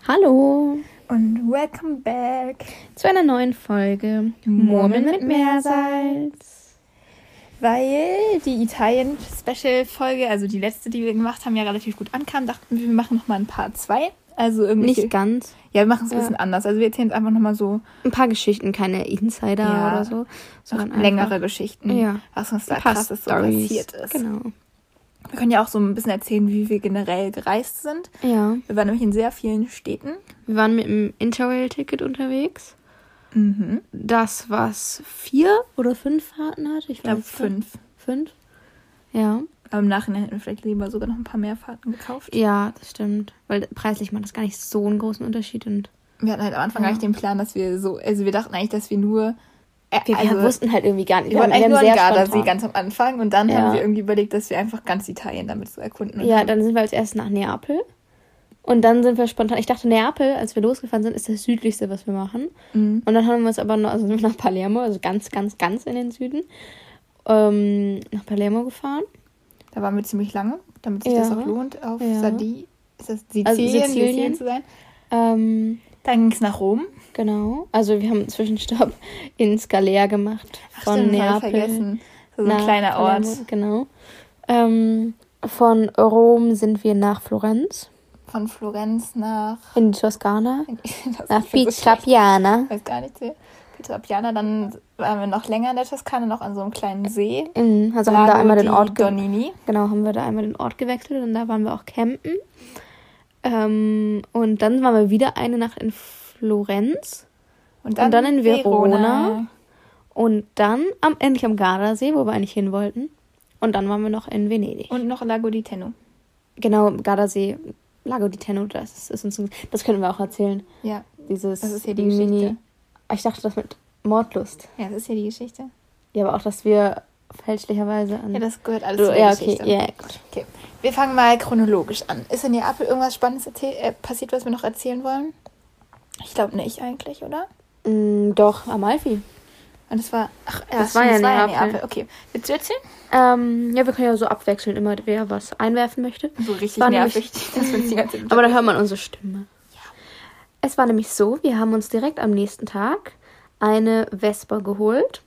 Hallo und welcome back zu einer neuen Folge Murmeln mit Meersalz. Weil die Italien-Special-Folge, also die letzte, die wir gemacht haben, ja relativ gut ankam, dachten wir machen nochmal ein Part 2. Also irgendwie. Nicht ganz. Ja, wir machen es ein bisschen anders. Also wir erzählen es einfach nochmal so. Ein paar Geschichten, keine Insider oder so. Sondern längere Geschichten, was uns da krasses so passiert ist. Genau. Wir können ja auch so ein bisschen erzählen, wie wir generell gereist sind. Ja. Wir waren nämlich in sehr vielen Städten. Wir waren mit dem Interrail-Ticket unterwegs. Mhm. Das, was 4 oder 5 Fahrten hatte. Ich glaube 5. 5? Ja. Aber im Nachhinein hätten wir vielleicht lieber sogar noch ein paar mehr Fahrten gekauft. Ja, das stimmt. Weil preislich macht das gar nicht so einen großen Unterschied. Und wir hatten halt am Anfang gar nicht den Plan, dass wir so... Also wir dachten eigentlich, dass wir nur... Wir wussten halt irgendwie gar nicht. Wir wollten eigentlich nur an Gardasee ganz am Anfang. Und dann haben wir irgendwie überlegt, dass wir einfach ganz Italien damit so erkunden. Ja, dann sind wir als erstes nach Neapel. Und dann sind wir spontan... Ich dachte, Neapel, als wir losgefahren sind, ist das südlichste, was wir machen. Mhm. Und dann haben wir uns aber noch... Also sind wir nach Palermo, also ganz, ganz, ganz in den Süden. Nach Palermo gefahren. Da waren wir ziemlich lange, damit sich das auch lohnt, auf Sardinien. Ist das Sizilien zu sein? Dann ging es nach Rom. Genau. Also wir haben einen Zwischenstopp in Scalea gemacht. Von Neapel. Vergessen. So ein kleiner Ort. Genau. Von Rom sind wir nach Florenz. Von Florenz nach... In die Toskana. Nach Pietrapiana. Ich weiß gar nicht. Pietrapiana. Dann waren wir noch länger in der Toskana, noch an so einem kleinen See. Also haben wir da einmal den Ort Donini. Genau, haben wir da einmal den Ort gewechselt und da waren wir auch campen. Und dann waren wir wieder eine Nacht in Florenz. Und dann in Verona. Und dann endlich am Gardasee, wo wir eigentlich hin wollten. Und dann waren wir noch in Venedig. Und noch Lago di Tenno. Genau, Gardasee, Lago di Tenno, das können wir auch erzählen. Ja, das ist ja die Geschichte. Ich dachte, das mit Mordlust. Ja, das ist ja die Geschichte. Ja, aber auch, dass wir fälschlicherweise an... Ja, das gehört alles zur Geschichte. Okay, ja, gut. Okay, wir fangen mal chronologisch an. Ist in Neapel irgendwas Spannendes passiert, was wir noch erzählen wollen? Ich glaube nicht eigentlich, oder? Doch, Amalfi. Und das war... das war ja Neapel. Okay, willst du erzählen? Ja, wir können ja so abwechseln, immer wer was einwerfen möchte. So richtig nervig. Das die ganze aber da hört man unsere Stimme. Ja. Es war nämlich so, wir haben uns direkt am nächsten Tag eine Vespa geholt.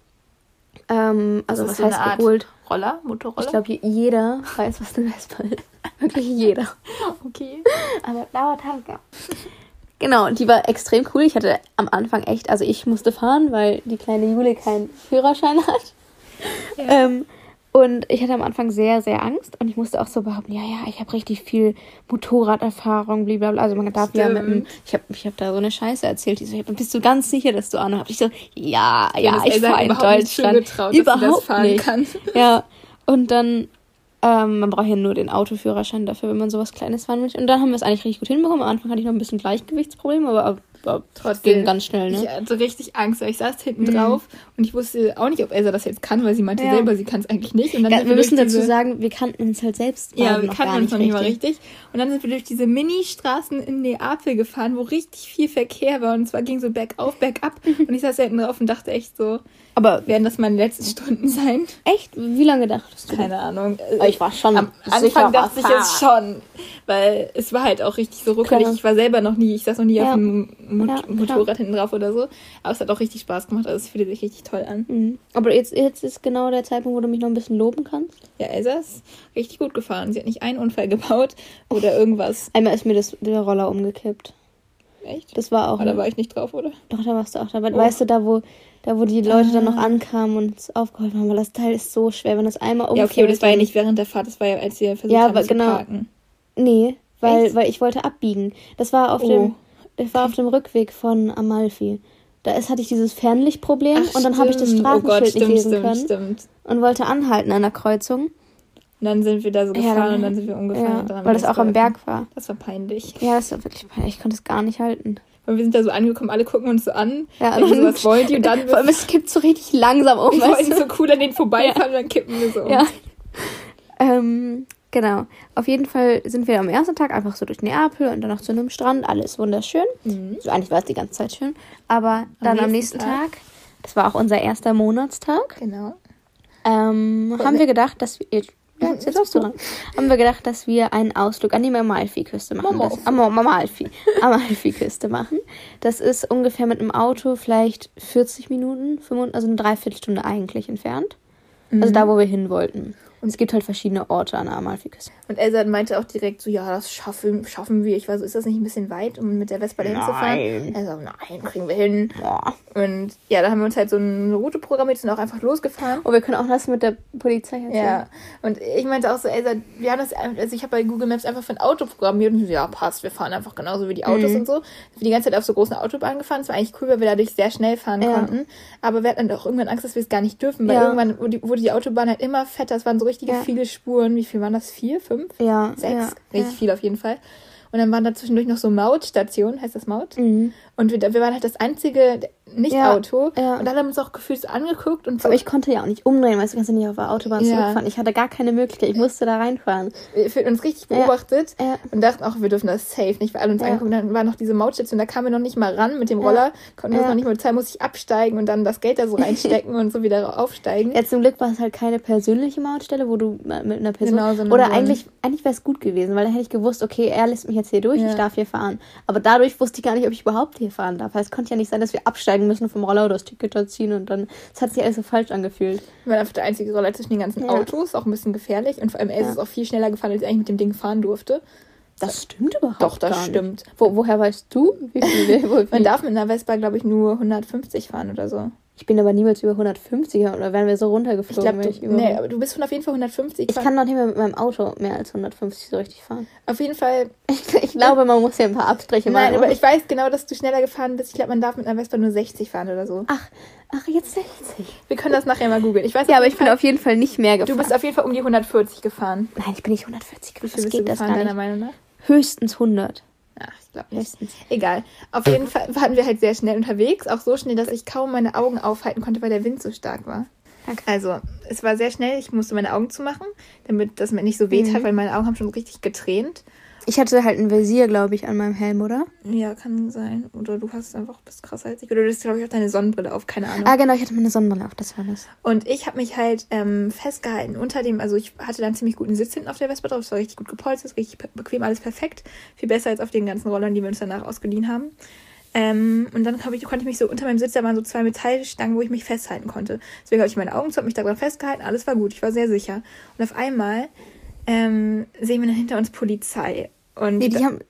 Also was heißt geholt? Motorroller? Ich glaube, jeder weiß, was eine Vespa ist. Wirklich jeder. Okay. Aber dauert halt, ja. Genau, die war extrem cool. Ich hatte am Anfang echt, also ich musste fahren, weil die kleine Jule keinen Führerschein hat. Ja. Und ich hatte am Anfang sehr, sehr Angst. Und ich musste auch so behaupten, ja, ich habe richtig viel Motorraderfahrung, blablabla. Also man darf ja mit dem... Ich hab da so eine Scheiße erzählt. Die so, bist du ganz sicher, dass du Ahnung hast? Ich so, ja, ich fahre in Deutschland. Überhaupt nicht. Kann. Ja, und dann... man braucht ja nur den Autoführerschein dafür, wenn man sowas Kleines fahren möchte. Und dann haben wir es eigentlich richtig gut hinbekommen. Am Anfang hatte ich noch ein bisschen Gleichgewichtsprobleme, aber trotzdem ging ganz schnell, ne? Ich hatte richtig Angst, weil ich saß hinten drauf und ich wusste auch nicht, ob Elsa das jetzt kann, weil sie meinte selber, sie kann es eigentlich nicht. Und dann wir müssen dazu sagen, wir kannten uns halt selbst. Ja, wir kannten uns noch nicht mal richtig. Und dann sind wir durch diese Mini-Straßen in Neapel gefahren, wo richtig viel Verkehr war. Und zwar ging so bergauf, bergab. Und ich saß da hinten drauf und dachte echt so, aber werden das meine letzten Stunden sein? Echt? Wie lange dachtest du? Keine Ahnung. Ich war schon am Anfang dachte ich es schon, weil es war halt auch richtig so ruckelig. Klar. Ich war selber noch nie, ich saß noch nie auf dem Motorrad hinten drauf oder so. Aber es hat auch richtig Spaß gemacht, also es fühlte sich richtig toll an. Mhm. Aber jetzt ist genau der Zeitpunkt, wo du mich noch ein bisschen loben kannst. Ja, Elsa ist richtig gut gefahren. Sie hat nicht einen Unfall gebaut oder irgendwas. Einmal ist mir der Roller umgekippt. Echt? Das war auch... Aber da war ich nicht drauf, oder? Doch, da warst du auch dabei. Weißt du, da wo die Leute dann noch ankamen und uns aufgeholfen haben, weil das Teil ist so schwer, wenn das einmal umfällt. Ja, okay, aber das war ja nicht während der Fahrt, das war ja, als wir versucht haben zu parken. Nee, weil ich wollte abbiegen. Das war auf dem Rückweg von Amalfi. Hatte ich dieses Fernlichtproblem und dann habe ich das Straßenschild nicht lesen können und wollte anhalten an der Kreuzung. Und dann sind wir da so gefahren und dann sind wir umgefahren. Ja, weil das auch am Berg war. Das war peinlich. Ja, das war wirklich peinlich. Ich konnte es gar nicht halten. Und wir sind da so angekommen, alle gucken uns so an. Ja, und so, was wollt ihr? Und dann vor allem, es kippt so richtig langsam um. Wir wollten so cool an denen vorbeifahren und dann kippen wir so um. Ja. Genau. Auf jeden Fall sind wir am ersten Tag einfach so durch Neapel und dann noch zu einem Strand. Alles wunderschön. Also eigentlich war es die ganze Zeit schön. Aber dann am nächsten Tag, das war auch unser erster Monatstag. Genau. Haben wir gedacht, dass wir... Ja, jetzt bist du dran. Haben wir gedacht, dass wir einen Ausflug an die Amalfiküste machen. Amalfiküste machen. Das ist ungefähr mit einem Auto vielleicht 40 Minuten, also eine Dreiviertelstunde eigentlich entfernt. Also da, wo wir hin wollten. Und es gibt halt verschiedene Orte an der Amalfiküste. Und Elsa meinte auch direkt so, ja, das schaffen wir. Ich war so, ist das nicht ein bisschen weit, um mit der Vespa dahin zu fahren? Er so, nein, kriegen wir hin. Ja. Und ja, da haben wir uns halt so eine Route programmiert, sind auch einfach losgefahren. Oh, wir können auch das mit der Polizei erzählen. Ja, und ich meinte auch so, Elsa, wir haben das, also ich habe bei Google Maps einfach für ein Auto programmiert und so, ja, passt, wir fahren einfach genauso wie die Autos und so. Wir sind die ganze Zeit auf so großen Autobahnen gefahren. Es war eigentlich cool, weil wir dadurch sehr schnell fahren konnten. Aber wir hatten dann auch irgendwann Angst, dass wir es gar nicht dürfen, weil irgendwann wurde die Autobahn halt immer fetter. Es waren so richtige viele Spuren. Wie viel waren das? 4, 5? Ja. 6? Richtig viel auf jeden Fall. Und dann waren da zwischendurch noch so Mautstationen, heißt das Maut? Und wir waren halt das einzige Nicht-Auto. Ja. Und alle haben uns auch gefühlt so angeguckt. Und so. Aber ich konnte ja auch nicht umdrehen, weißt du, kannst ja nicht auf der Autobahn zurückfahren. Ich hatte gar keine Möglichkeit, ich musste da reinfahren. Wir fühlten uns richtig beobachtet und dachten auch, wir dürfen das safe nicht, weil alle uns angeguckt haben. Dann war noch diese Mautstation, da kamen wir noch nicht mal ran mit dem Roller, konnten das noch nicht mal bezahlen, musste ich absteigen und dann das Geld da so reinstecken und so wieder aufsteigen. Ja, zum Glück war es halt keine persönliche Mautstelle, wo du mit einer Person... Genau, oder eigentlich wäre es gut gewesen, weil dann hätte ich gewusst, okay, er lässt mich jetzt hier durch, ich darf hier fahren. Aber dadurch wusste ich gar nicht, ob ich überhaupt hier fahren darf. Weil es konnte ja nicht sein, dass wir absteigen müssen vom Roller oder das Ticket da ziehen und dann... Es hat sich alles so falsch angefühlt. Wir waren einfach der einzige Roller zwischen den ganzen Autos, auch ein bisschen gefährlich. Und vor allem Elsa ist auch viel schneller gefahren, als ich eigentlich mit dem Ding fahren durfte. Das stimmt überhaupt Doch, das gar stimmt. Nicht. Woher weißt du? Man darf mit einer Vespa, glaube ich, nur 150 fahren oder so. Ich bin aber niemals über 150 oder wären wir so runtergeflogen. Aber du bist auf jeden Fall 150 gefahren. Ich kann noch nicht mehr mit meinem Auto mehr als 150 so richtig fahren. Auf jeden Fall. Ich glaube, man muss ja ein paar Abstriche machen. Nein, aber ich weiß genau, dass du schneller gefahren bist. Ich glaube, man darf mit einer Vespa nur 60 fahren oder so. Ach, jetzt 60. Wir können das nachher mal googeln. Aber ich bin auf jeden Fall nicht mehr gefahren. Du bist auf jeden Fall um die 140 gefahren. Nein, ich bin nicht 140 gefahren. Wie viel bist du gefahren, deiner Meinung nach? Höchstens 100. Ach, ich glaube nicht. Egal. Auf jeden Fall waren wir halt sehr schnell unterwegs. Auch so schnell, dass ich kaum meine Augen aufhalten konnte, weil der Wind so stark war. Okay. Also, es war sehr schnell. Ich musste meine Augen zumachen, damit das mir nicht so weht hat, weil meine Augen haben schon richtig getränt. Ich hatte halt ein Visier, glaube ich, an meinem Helm, oder? Ja, kann sein. Oder du hast einfach bist krasser als ich. Oder du hast, glaube ich, auch deine Sonnenbrille auf. Keine Ahnung. Genau. Ich hatte meine Sonnenbrille auf. Das war das. Und ich habe mich halt festgehalten unter dem... Also, ich hatte dann ziemlich guten Sitz hinten auf der Vespa drauf. Es war richtig gut gepolstert, richtig bequem, alles perfekt. Viel besser als auf den ganzen Rollern, die wir uns danach ausgeliehen haben. Und dann konnte ich mich so... Unter meinem Sitz, da waren so 2 Metallstangen, wo ich mich festhalten konnte. Deswegen habe ich meine Augen zu, habe mich daran festgehalten. Alles war gut. Ich war sehr sicher. Und auf einmal sehen wir dann hinter uns Polizei. Und die haben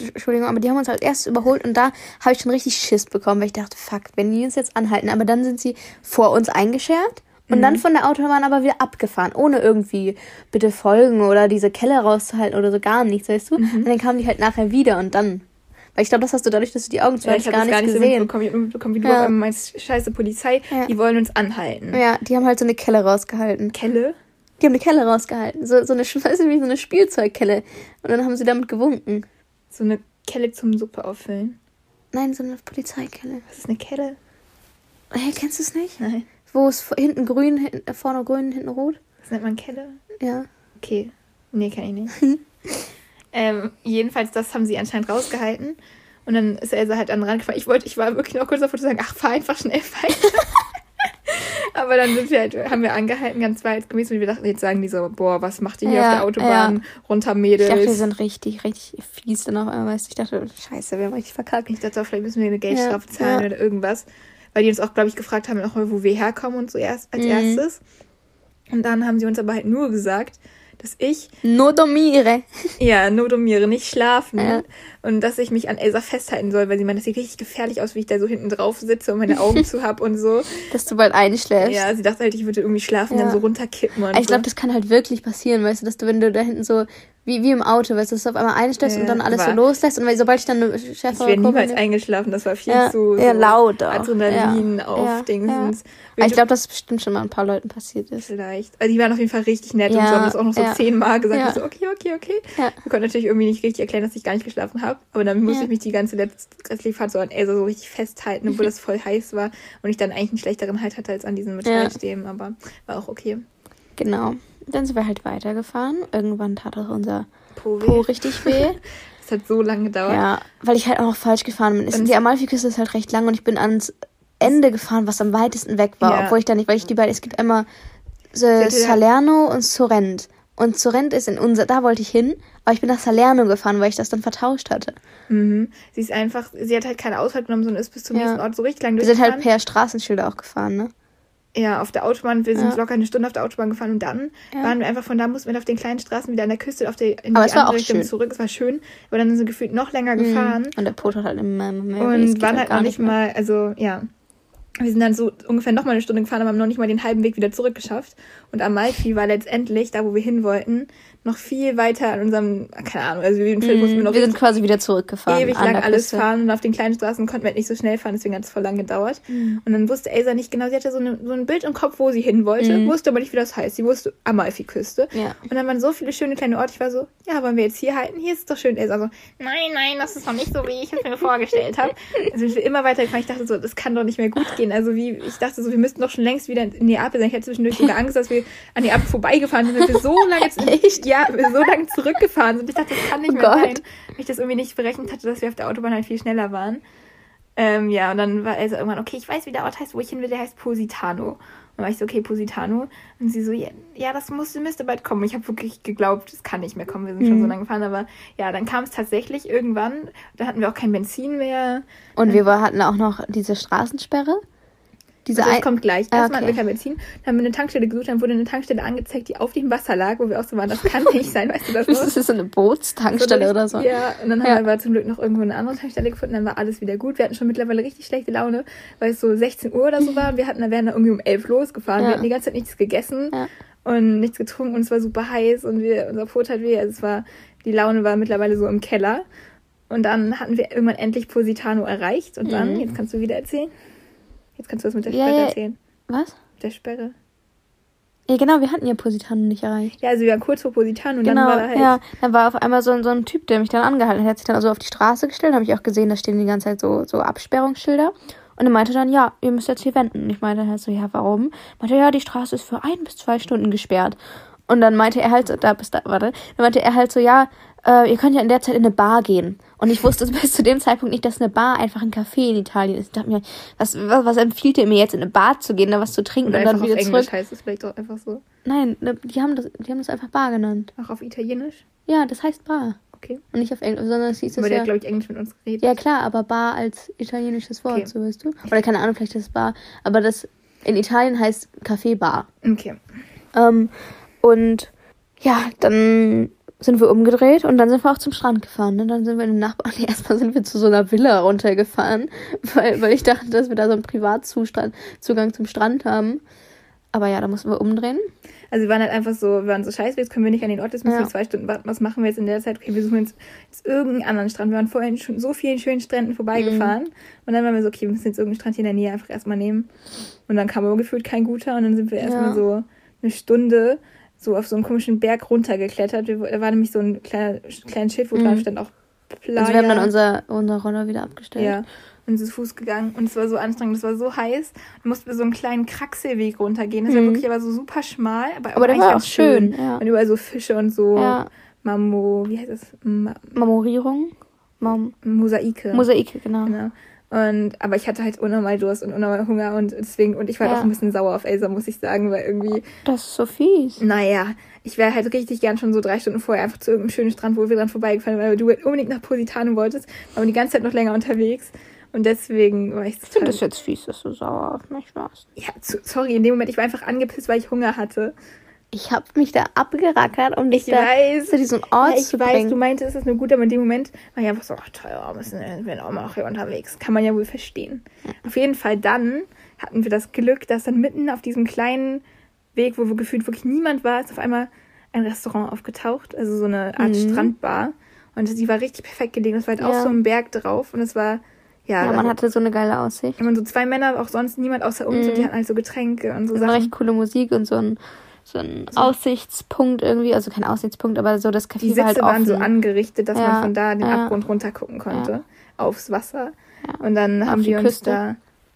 uns als erstes überholt und da habe ich schon richtig Schiss bekommen, weil ich dachte, fuck, wenn die uns jetzt anhalten. Aber dann sind sie vor uns eingeschert und dann von der Autobahn aber wieder abgefahren, ohne irgendwie bitte folgen oder diese Kelle rauszuhalten oder so, gar nichts, weißt du? Und dann kamen die halt nachher wieder und dann... Weil ich glaube, das hast du dadurch, dass du die Augen zu hast, gar nicht gesehen. So mitbekommen. Ich habe mitbekommen, wie du auf einmal meinst, scheiße Polizei, die wollen uns anhalten. Ja, die haben halt so eine Kelle rausgehalten. Kelle? Die haben eine Kelle rausgehalten. So eine, weißt du, wie so eine Spielzeugkelle. Und dann haben sie damit gewunken. So eine Kelle zum Suppe auffüllen? Nein, so eine Polizeikelle. Was ist eine Kelle? Hey, kennst du es nicht? Nein. Wo es hinten grün, vorne grün, hinten rot? Das nennt man Kelle? Ja. Okay. Nee, kann ich nicht. Jedenfalls, das haben sie anscheinend rausgehalten. Und dann ist Elsa halt an den Rand gefahren. Ich war wirklich noch kurz davor zu sagen, ach, fahr einfach schnell weiter. Aber dann haben wir angehalten, ganz wahrheitsgemäß, und wir dachten, jetzt sagen die so, boah, was macht ihr hier auf der Autobahn, runter Mädels. Ich dachte, wir sind richtig, richtig fies dann auf einmal, weißt du. Ich dachte, scheiße, wir haben richtig verkackt. Ich dachte, vielleicht müssen wir eine Geldstrafe zahlen oder irgendwas. Weil die uns auch, glaube ich, gefragt haben, auch mal, wo wir herkommen und so als erstes. Und dann haben sie uns aber halt nur gesagt, dass ich... No dormire, nicht schlafen. Ja. Und dass ich mich an Elsa festhalten soll, weil sie meint, das sieht richtig gefährlich aus, wie ich da so hinten drauf sitze und meine Augen zu hab und so. Dass du bald einschläfst. Ja, sie dachte halt, ich würde irgendwie schlafen, dann so runterkippen und ich glaube, das kann halt wirklich passieren, weißt du, dass du, wenn du da hinten so... Wie im Auto, weißt du, dass du auf einmal einschläfst und dann alles so loslässt. Und sobald ich dann eine Chefin... Ich wäre niemals eingeschlafen, das war viel zu laut auch. Adrenalin auf Dingsens. Ja. Ich glaube, dass es bestimmt schon mal ein paar Leuten passiert ist. Vielleicht. Also die waren auf jeden Fall richtig nett und so haben das auch noch so 10-mal gesagt. Ja. Ich so, okay. Ja. Wir konnten natürlich irgendwie nicht richtig erklären, dass ich gar nicht geschlafen habe. Aber dann musste ich mich die ganze restliche Fahrt so an Elsa so richtig festhalten, obwohl das voll heiß war. Und ich dann eigentlich einen schlechteren Halt hatte als an diesen Metallstäben. Aber war auch okay. Genau. Dann sind wir halt weitergefahren. Irgendwann tat auch unser Po richtig weh. Das hat so lange gedauert. Ja, weil ich halt auch noch falsch gefahren bin. Die Amalfiküste ist halt recht lang und ich bin ans Ende gefahren, was am weitesten weg war. Ja. Obwohl ich da nicht, weil ich die beiden, es gibt einmal Salerno und Sorrent. Und Sorrent ist da wollte ich hin, aber ich bin nach Salerno gefahren, weil ich das dann vertauscht hatte. Sie hat halt keine Ausfahrt genommen, sondern ist bis zum nächsten Ort so richtig lang durchgefahren. Wir sind halt per Straßenschilder auch gefahren, ne? Ja, auf der Autobahn, wir sind locker eine Stunde auf der Autobahn gefahren und dann waren wir einfach mussten wir auf den kleinen Straßen wieder an der Küste in die andere Richtung zurück. Es war schön, aber dann sind wir gefühlt noch länger gefahren. Und der Pot hat halt immer mehr. Und waren halt noch nicht mal, also ja. Wir sind dann so ungefähr noch mal eine Stunde gefahren, aber haben noch nicht mal den halben Weg wieder zurückgeschafft. Und Amalfi war letztendlich, da wo wir hin wollten, noch viel weiter an unserem, keine Ahnung, also mussten wir noch... Wir sind quasi wieder zurückgefahren. Ewig lang alles fahren und auf den kleinen Straßen konnten wir halt nicht so schnell fahren, deswegen hat es voll lang gedauert. Und dann wusste Elsa nicht genau, sie hatte so ein Bild im Kopf, wo sie hin wollte, wusste aber nicht, wie das heißt. Sie wusste Amalfi-Küste. Ja. Und dann waren so viele schöne kleine Orte. Ich war so, ja, wollen wir jetzt hier halten? Hier ist es doch schön. Elsa so, nein, das ist noch nicht so, wie ich es mir vorgestellt habe. Also sind wir immer weiter gefahren. Ich dachte so, das kann doch nicht mehr gut gehen. Also ich dachte so, wir müssten doch schon längst wieder in Neapel sein. Ich hatte zwischendurch sogar Angst, dass wir an Neapel vorbeigefahren sind, weil wir so lange zurückgefahren sind. Ich dachte, das kann nicht mehr sein. Weil ich das irgendwie nicht berechnet hatte, dass wir auf der Autobahn halt viel schneller waren. Und dann war Elsa irgendwann, okay, ich weiß, wie der Ort heißt, wo ich hin will, der heißt Positano. Und dann war ich so, okay, Positano. Und sie so, ja, das müsste bald kommen. Ich habe wirklich geglaubt, das kann nicht mehr kommen, wir sind schon so lange gefahren. Aber ja, dann kam es tatsächlich irgendwann. Da hatten wir auch kein Benzin mehr. Und wir hatten auch noch diese Straßensperre. Das kommt gleich. Erstmal hatten wir kein Benzin, dann haben wir eine Tankstelle gesucht, dann wurde eine Tankstelle angezeigt, die auf dem Wasser lag, wo wir auch so waren, das kann nicht sein, weißt du das noch? Das ist so eine Bootstankstelle oder so. Ja, und dann haben wir aber zum Glück noch irgendwo eine andere Tankstelle gefunden, dann war alles wieder gut. Wir hatten schon mittlerweile richtig schlechte Laune, weil es so 16 Uhr oder so war und wären da irgendwie um 11 losgefahren. Wir hatten die ganze Zeit nichts gegessen und nichts getrunken und es war super heiß und unser Pot hat weh, also die Laune war mittlerweile so im Keller. Und dann hatten wir irgendwann endlich Positano erreicht und dann, jetzt kannst du wieder erzählen. Jetzt kannst du das mit der Sperre erzählen. Was? Mit der Sperre. Ja, genau, wir hatten ja Positano nicht erreicht. Ja, also wir waren kurz vor Positano und dann war da halt... Ja, dann war auf einmal so ein Typ, der mich dann angehalten hat. Er hat sich dann also auf die Straße gestellt, habe ich auch gesehen, da stehen die ganze Zeit so Absperrungsschilder. Und er meinte dann, ja, ihr müsst jetzt hier wenden. Und ich meinte halt so, ja, warum? Er meinte, ja, die Straße ist für 1 bis 2 Stunden gesperrt. Und dann meinte er halt so, dann meinte er halt so, ja, ihr könnt ja in der Zeit in eine Bar gehen. Und ich wusste bis zu dem Zeitpunkt nicht, dass eine Bar einfach ein Café in Italien ist. Ich dachte mir, was empfiehlt ihr mir jetzt, in eine Bar zu gehen, da was zu trinken und dann wieder zurück? Auf Englisch heißt es vielleicht auch einfach so. Nein, die haben das einfach Bar genannt. Auch auf Italienisch? Ja, das heißt Bar. Okay. Und nicht auf Englisch, sondern es hieß aber der hat, glaube ich, Englisch mit uns geredet. Ja, klar, aber Bar als italienisches Wort, so weißt du. Oder keine Ahnung, vielleicht ist es Bar. Aber das in Italien heißt Café Bar. Okay. Und ja, dann sind wir umgedreht und dann sind wir auch zum Strand gefahren. Ne? Dann sind wir in den Nachbarn. Erstmal sind wir zu so einer Villa runtergefahren, weil ich dachte, dass wir da so einen Privatzugang zum Strand haben. Aber ja, da mussten wir umdrehen. Also wir waren halt einfach so, scheiße, jetzt können wir nicht an den Ort, jetzt müssen wir 2 Stunden warten. Was machen wir jetzt in der Zeit? Okay, wir suchen jetzt irgendeinen anderen Strand. Wir waren vorhin schon so vielen schönen Stränden vorbeigefahren. Und dann waren wir so, okay, wir müssen jetzt irgendeinen Strand hier in der Nähe einfach erstmal nehmen. Und dann kam aber gefühlt kein guter. Und dann sind wir erstmal so eine Stunde so auf so einen komischen Berg runtergeklettert. Da war nämlich so ein kleines Schild, wo drauf stand auch Playa. Also wir haben dann unser Roller wieder abgestellt. Ja, und sind zu Fuß gegangen. Und es war so anstrengend, es war so heiß. Da mussten wir so einen kleinen Kraxelweg runtergehen. Das war wirklich aber so super schmal. Aber der war auch schön. Ja. Und überall so Fische und so. Ja. Wie heißt das? Marmorierung? Mosaike. Mosaike, genau. Aber ich hatte halt unnormal Durst und unnormal Hunger und ich war auch ein bisschen sauer auf Elsa, muss ich sagen, weil irgendwie... Das ist so fies. Naja, ich wäre halt richtig gern schon so 3 Stunden vorher einfach zu irgendeinem schönen Strand, wo wir dran vorbeigefahren, weil du unbedingt nach Positano wolltest, aber die ganze Zeit noch länger unterwegs und deswegen war ich total... Ich finde das jetzt fies, dass du sauer auf mich warst. Ja, sorry, in dem Moment, ich war einfach angepisst, weil ich Hunger hatte. Ich habe mich da abgerackert, um dich zu diesem Ort zu bringen. Ich weiß, du meintest, es ist nur gut, aber in dem Moment war ich einfach so, toll, wir sind auch mal noch hier unterwegs. Kann man ja wohl verstehen. Ja. Auf jeden Fall dann hatten wir das Glück, dass dann mitten auf diesem kleinen Weg, wo wir gefühlt wirklich niemand war, ist auf einmal ein Restaurant aufgetaucht, also so eine Art Strandbar. Und die war richtig perfekt gelegen. Das war halt auf so einem Berg drauf und es war... Ja, man hatte so eine geile Aussicht. Und so 2 Männer, auch sonst niemand außer uns und die hatten halt so Getränke und so Sachen. Recht coole Musik und so ein Aussichtspunkt irgendwie, also kein Aussichtspunkt, aber so das Café die Sitze war halt waren so angerichtet, dass man von da den Abgrund runter gucken konnte, aufs Wasser. Ja. Und dann haben wir uns da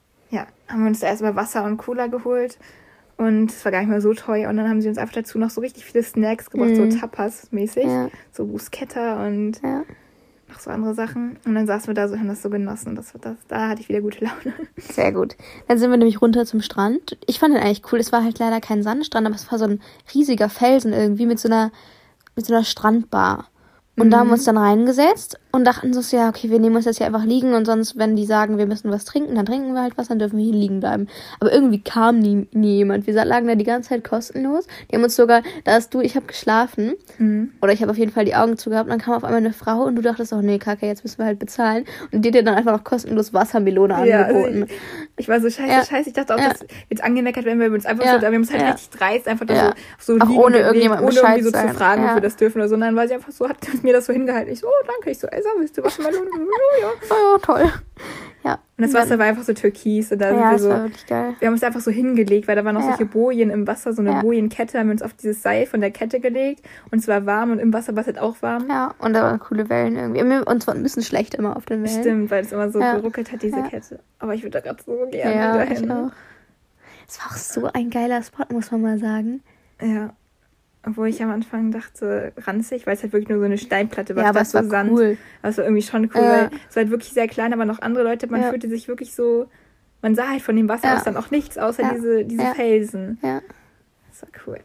erstmal Wasser und Cola geholt und es war gar nicht mal so teuer und dann haben sie uns einfach dazu noch so richtig viele Snacks gebracht, so Tapas-mäßig, so Bruschetta und noch so andere Sachen. Und dann saßen wir da so, haben das so genossen. Da hatte ich wieder gute Laune. Sehr gut. Dann sind wir nämlich runter zum Strand. Ich fand den eigentlich cool. Es war halt leider kein Sandstrand, aber es war so ein riesiger Felsen irgendwie mit so einer Strandbar. Und da haben wir uns dann reingesetzt und dachten so, ja, okay, wir nehmen uns jetzt hier einfach liegen und sonst, wenn die sagen, wir müssen was trinken, dann trinken wir halt was, dann dürfen wir hier liegen bleiben. Aber irgendwie kam nie jemand. Wir lagen da die ganze Zeit kostenlos. Die haben uns sogar, ich habe geschlafen oder ich habe auf jeden Fall die Augen zugehabt und dann kam auf einmal eine Frau und du dachtest auch, nee, Kacke, jetzt müssen wir halt bezahlen. Und die hat dir dann einfach noch kostenlos Wassermelone angeboten. Also ich war so scheiße. Ich dachte auch, dass jetzt angemeckert werden, weil wir uns einfach so, wir haben uns halt richtig dreist, einfach da so liegen ohne irgendjemanden ohne irgendwie so zu fragen, ob wir das dürfen oder so. Und dann war sie einfach so, hat mir das so hingehalten. Ich so, oh, danke. Ich so, Elsa, willst du Wassermelone? Ja. Oh, toll. Ja. Und das Wasser war einfach so türkis. Und da sind wir so, war wirklich geil. Wir haben uns einfach so hingelegt, weil da waren noch solche Bojen im Wasser, so eine Bojenkette, haben wir uns auf dieses Seil von der Kette gelegt. Und es war warm und im Wasser war es halt auch warm. Ja, und da waren coole Wellen irgendwie. Uns war ein bisschen schlecht immer auf den Wellen. Stimmt, weil es immer so geruckelt hat, diese Kette. Aber ich würde da gerade so gerne dahin. Ich auch. Es war auch so ein geiler Spot, muss man mal sagen. Ja. Obwohl ich am Anfang dachte, ranzig, weil es halt wirklich nur so eine Steinplatte war. Ja, aber es war Sand. Cool. Aber es war irgendwie schon cool, weil es war halt wirklich sehr klein, aber noch andere Leute, man fühlte sich wirklich so, man sah halt von dem Wasser aus dann auch nichts, außer diese Felsen. Ja. Das war cool.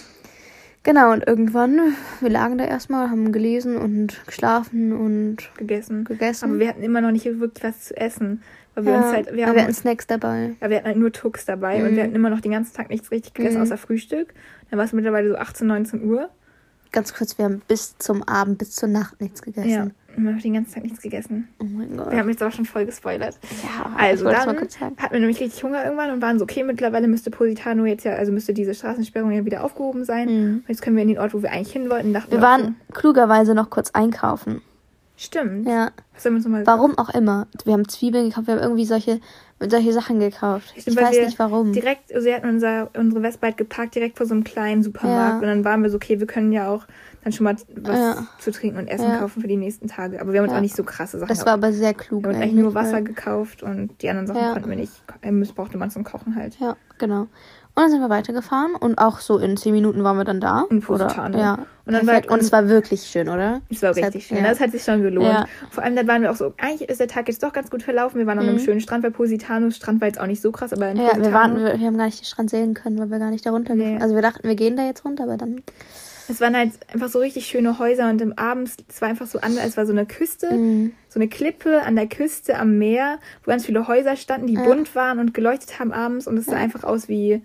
Genau, und irgendwann, wir lagen da erstmal, haben gelesen und geschlafen und gegessen. Aber wir hatten immer noch nicht wirklich was zu essen. Weil wir hatten Snacks dabei. Ja, wir hatten halt nur Tux dabei und wir hatten immer noch den ganzen Tag nichts richtig gegessen, außer Frühstück. Dann war es mittlerweile so 18, 19 Uhr. Ganz kurz, wir haben bis zum Abend, bis zur Nacht nichts gegessen. Ja, wir haben den ganzen Tag nichts gegessen. Oh mein Gott. Wir haben jetzt aber schon voll gespoilert. Ja, also dann hatten wir nämlich richtig Hunger irgendwann und waren so, okay, mittlerweile müsste Positano jetzt müsste diese Straßensperrung ja wieder aufgehoben sein. Und jetzt können wir in den Ort, wo wir eigentlich hin wollten. Wir waren klugerweise noch kurz einkaufen. Stimmt. Ja. Was haben wir uns nochmal gekauft? Warum auch immer. Wir haben Zwiebeln gekauft, wir haben irgendwie solche Sachen gekauft. Stimmt, ich weiß nicht warum. Wir hatten unsere Vespa geparkt direkt vor so einem kleinen Supermarkt und dann waren wir so, okay, wir können ja auch dann schon mal was zu trinken und Essen kaufen für die nächsten Tage. Aber wir haben uns auch nicht so krasse Sachen gekauft. Das war aber sehr klug. Wir haben eigentlich nur Wasser gekauft und die anderen Sachen konnten wir nicht. Brauchte man zum Kochen halt. Ja, genau. Und dann sind wir weitergefahren und auch so in 10 Minuten waren wir dann da. In Positano. Ja. Und es war wirklich schön, oder? Es war richtig schön. Das hat sich schon gelohnt. Ja. Vor allem, dann waren wir auch so, eigentlich ist der Tag jetzt doch ganz gut verlaufen. Wir waren an einem schönen Strand bei Positano. Strand war jetzt auch nicht so krass, aber in Positano. Wir haben gar nicht den Strand sehen können, weil wir gar nicht da runter gefahren. Also wir dachten, wir gehen da jetzt runter, aber dann... Es waren halt einfach so richtig schöne Häuser und abends, es war einfach so anders, es war so eine Küste, so eine Klippe an der Küste am Meer, wo ganz viele Häuser standen, die bunt waren und geleuchtet haben abends und es sah einfach aus wie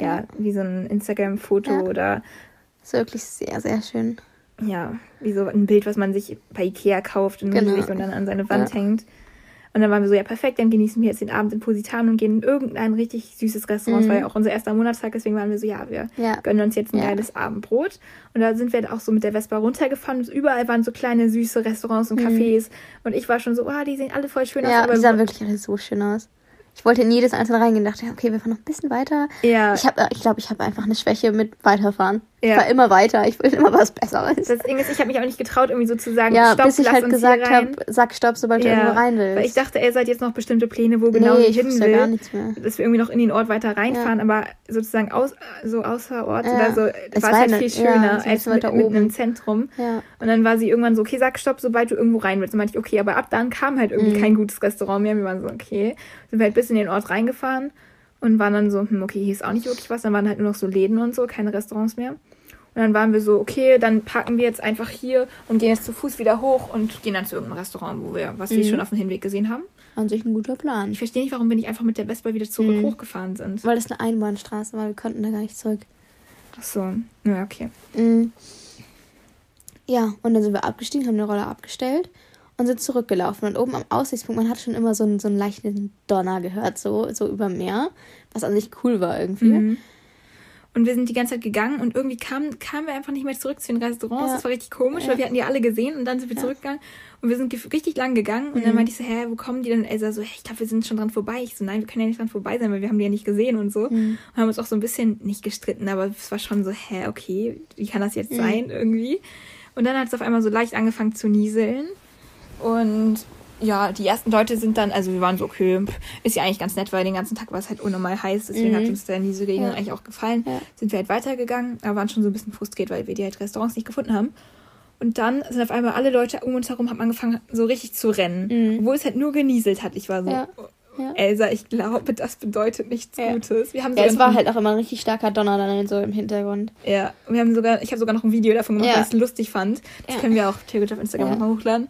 so ein Instagram-Foto oder... Das ist wirklich sehr, sehr schön. Ja, wie so ein Bild, was man sich bei Ikea kauft und riesig und dann an seine Wand hängt. Und dann waren wir so, ja perfekt, dann genießen wir jetzt den Abend in Positano und gehen in irgendein richtig süßes Restaurant. Es war ja auch unser erster Monatstag, deswegen waren wir so, wir gönnen uns jetzt ein geiles Abendbrot. Und da sind wir auch so mit der Vespa runtergefahren und überall waren so kleine süße Restaurants und Cafés. Und ich war schon so, die sehen alle voll schön aus. Ja, die sahen wirklich alle so schön aus. Ich wollte in jedes einzelne reingehen und dachte, okay, wir fahren noch ein bisschen weiter. Ja. Ich glaube, ich habe einfach eine Schwäche mit Weiterfahren. Ja. Ich war immer weiter, ich wollte immer was Besseres. Das Ding ist, ich habe mich auch nicht getraut, irgendwie so zu sagen, stopp, bis ich halt gesagt habe, sag stopp, sobald du irgendwo rein willst. Weil ich dachte, ihr seid jetzt noch bestimmte Pläne, wo genau ihr hin will. Gar nichts mehr. Dass wir irgendwie noch in den Ort weiter reinfahren, aber sozusagen außer Ort oder so, war es halt viel schöner als mitten im Zentrum. Ja. Und dann war sie irgendwann so, okay, sag stopp, sobald du irgendwo rein willst. Und meinte ich, okay, aber ab dann kam halt irgendwie kein gutes Restaurant mehr. Wir waren so, okay, sind wir halt bis in den Ort reingefahren und waren dann so, okay, hier ist auch nicht wirklich was. Dann waren halt nur noch so Läden und so, keine Restaurants mehr. Und dann waren wir so, okay, dann parken wir jetzt einfach hier und gehen jetzt zu Fuß wieder hoch und gehen dann zu irgendeinem Restaurant, was wir schon auf dem Hinweg gesehen haben. An sich ein guter Plan. Ich verstehe nicht, warum wir nicht einfach mit der Vespa wieder zurück hochgefahren sind. Weil das eine Einbahnstraße war, wir konnten da gar nicht zurück. Ach so, ja, okay. Ja, und dann sind wir abgestiegen, haben den Roller abgestellt und sind zurückgelaufen. Und oben am Aussichtspunkt, man hat schon immer so einen leichten Donner gehört, so über Meer, was an sich cool war irgendwie. Und wir sind die ganze Zeit gegangen und irgendwie kamen wir einfach nicht mehr zurück zu den Restaurants. Ja. Das war richtig komisch, weil wir hatten die alle gesehen und dann sind wir zurückgegangen und wir sind richtig lang gegangen und dann meinte ich so, wo kommen die denn? Und Elsa so, ich glaube, wir sind schon dran vorbei. Ich so, nein, wir können ja nicht dran vorbei sein, weil wir haben die ja nicht gesehen und so. Und haben uns auch so ein bisschen nicht gestritten, aber es war schon so, okay, wie kann das jetzt sein irgendwie? Und dann hat es auf einmal so leicht angefangen zu nieseln und ja, die ersten Leute sind dann, also wir waren so, okay, ist ja eigentlich ganz nett, weil den ganzen Tag war es halt unnormal heiß, deswegen hat uns dann diese Regeln eigentlich auch gefallen. Ja. Sind wir halt weitergegangen, aber waren schon so ein bisschen frustriert, weil wir die halt Restaurants nicht gefunden haben. Und dann sind auf einmal alle Leute um uns herum, haben angefangen, so richtig zu rennen. Obwohl es halt nur genieselt hat. Ich war so, Elsa, ich glaube, das bedeutet nichts Gutes. Wir haben es war halt auch immer ein richtig starker Donner dann so im Hintergrund. Ja, ich habe sogar noch ein Video davon gemacht, weil ich es lustig fand. Das können wir auch theoretisch auf Instagram nochmal hochladen.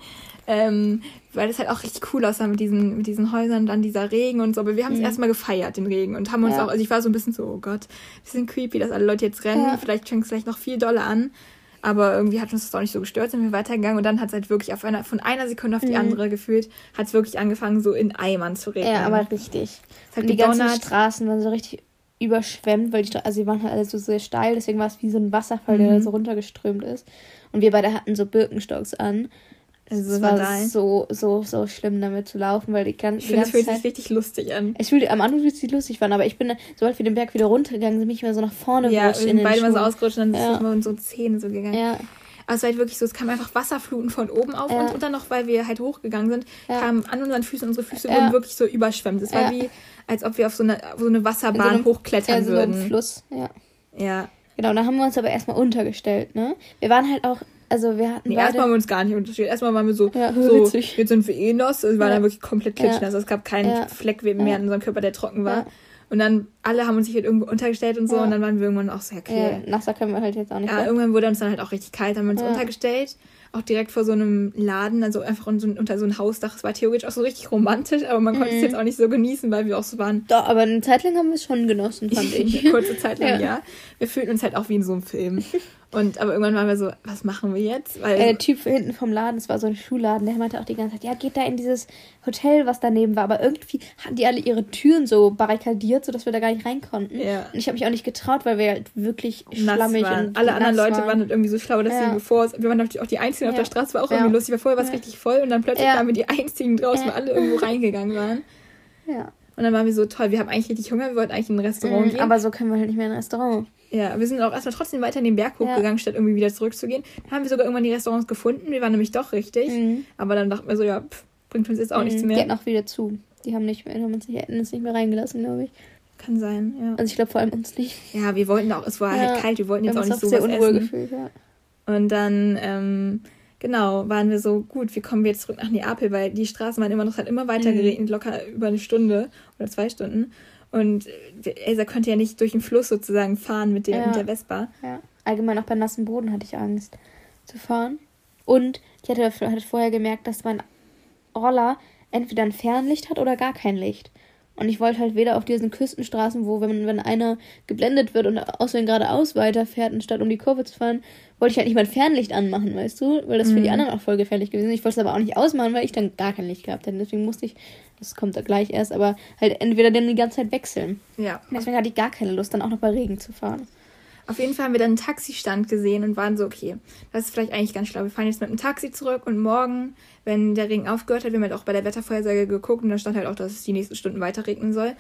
Weil das halt auch richtig cool aussah mit diesen Häusern, dann dieser Regen und so. Aber wir haben es erstmal gefeiert, den Regen. Und haben uns auch, also ich war so ein bisschen so, oh Gott, bisschen creepy, dass alle Leute jetzt rennen. Vielleicht fängt es gleich noch viel doller an. Aber irgendwie hat uns das auch nicht so gestört, sind wir weitergegangen. Und dann hat es halt wirklich von einer Sekunde auf die andere gefühlt, hat es wirklich angefangen, so in Eimern zu regnen. Ja, aber richtig. Und die ganzen Straßen waren so richtig überschwemmt, weil die waren halt alle so sehr steil. Deswegen war es wie so ein Wasserfall, der da so runtergeströmt ist. Und wir beide hatten so Birkenstocks an. Also es war so schlimm, damit zu laufen, weil die ganze Zeit... Das fühlt sich richtig lustig an. Am Anfang fühlt es sich lustig an, aber ich bin, sobald wir den Berg wieder runtergegangen sind, bin ich mal so nach vorne gerutscht in den beide Schuhen. Mal so ausgerutscht und dann ist es mal in so Zähne so gegangen. Ja. Aber es war halt wirklich so, es kam einfach Wasserfluten von oben auf uns und dann noch, weil wir halt hochgegangen sind, kamen an unseren Füßen, unsere Füße wurden wirklich so überschwemmt. Es war wie, als ob wir auf so eine Wasserbahn hochklettern würden. So einem Fluss, Ja. Genau, da haben wir uns aber erstmal untergestellt, ne? Wir waren halt auch... Also wir hatten erstmal haben wir uns gar nicht unterschieden. Erstmal waren wir so jetzt sind wir nass. Es war dann wirklich komplett klitschnass. Also es gab keinen Fleck mehr in unserem Körper, der trocken war. Und dann alle haben uns sich halt irgendwo untergestellt und so. Und dann waren wir irgendwann auch so, okay. Nasser können wir halt jetzt auch nicht mehr. Irgendwann wurde uns dann halt auch richtig kalt. Dann haben wir uns untergestellt. Auch direkt vor so einem Laden, also einfach unter so ein Hausdach. Es war theoretisch auch so richtig romantisch, aber man konnte es jetzt auch nicht so genießen, weil wir auch so waren. Doch, aber eine Zeit lang haben wir es schon genossen, fand ich. Eine kurze Zeit lang, ja. Wir fühlten uns halt auch wie in so einem Film. Aber irgendwann waren wir so, was machen wir jetzt? Weil der Typ hinten vom Laden, das war so ein Schuhladen, der meinte auch die ganze Zeit, ja, geht da in dieses Hotel, was daneben war. Aber irgendwie hatten die alle ihre Türen so barrikadiert, sodass wir da gar nicht rein konnten. Ja. Und ich habe mich auch nicht getraut, weil wir halt wirklich schlammig waren. Und alle anderen Leute waren halt irgendwie so schlau, dass sie wir waren natürlich auch die Einzigen auf der Straße, war auch irgendwie lustig, weil vorher war es richtig voll und dann plötzlich waren wir die Einzigen draußen, weil alle irgendwo reingegangen waren. Ja. Und dann waren wir so, toll, wir haben eigentlich richtig Hunger, wir wollten eigentlich in ein Restaurant gehen. Aber so können wir halt nicht mehr in ein Restaurant. Ja, wir sind auch erstmal trotzdem weiter in den Berg hochgegangen, statt irgendwie wieder zurückzugehen. Dann haben wir sogar irgendwann die Restaurants gefunden, wir waren nämlich doch richtig. Aber dann dachten wir so, bringt uns jetzt auch nichts mehr. Die hatten auch wieder zu. Die haben uns nicht mehr reingelassen, glaube ich. Kann sein, ja. Also ich glaube vor allem uns nicht. Ja, wir wollten auch, es war halt kalt, wir wollten jetzt auch nicht so sehr was unwohl essen. Gefühlt, ja. Und dann, waren wir so, gut, wie kommen wir jetzt zurück nach Neapel, weil die Straßen waren immer noch, es hat immer weiter geregnet, locker über eine Stunde oder 2 Stunden. Und Elsa konnte ja nicht durch den Fluss sozusagen fahren mit der Vespa. Ja, allgemein auch bei nassem Boden hatte ich Angst zu fahren. Und ich hatte vorher gemerkt, dass mein Roller entweder ein Fernlicht hat oder gar kein Licht. Und ich wollte halt weder auf diesen Küstenstraßen, wo, wenn einer geblendet wird und außerdem geradeaus weiterfährt, anstatt um die Kurve zu fahren, wollte ich halt nicht mein Fernlicht anmachen, weißt du? Weil das für die anderen auch voll gefährlich gewesen ist. Ich wollte es aber auch nicht ausmachen, weil ich dann gar kein Licht gehabt hätte. Deswegen musste ich, das kommt da gleich erst, aber halt entweder dann die ganze Zeit wechseln. Ja. Deswegen hatte ich gar keine Lust, dann auch noch bei Regen zu fahren. Auf jeden Fall haben wir dann einen Taxistand gesehen und waren so, okay, das ist vielleicht eigentlich ganz schlau. Wir fahren jetzt mit dem Taxi zurück und morgen, wenn der Regen aufgehört hat, wir haben halt auch bei der Wettervorhersage geguckt und da stand halt auch, dass es die nächsten Stunden weiter regnen soll.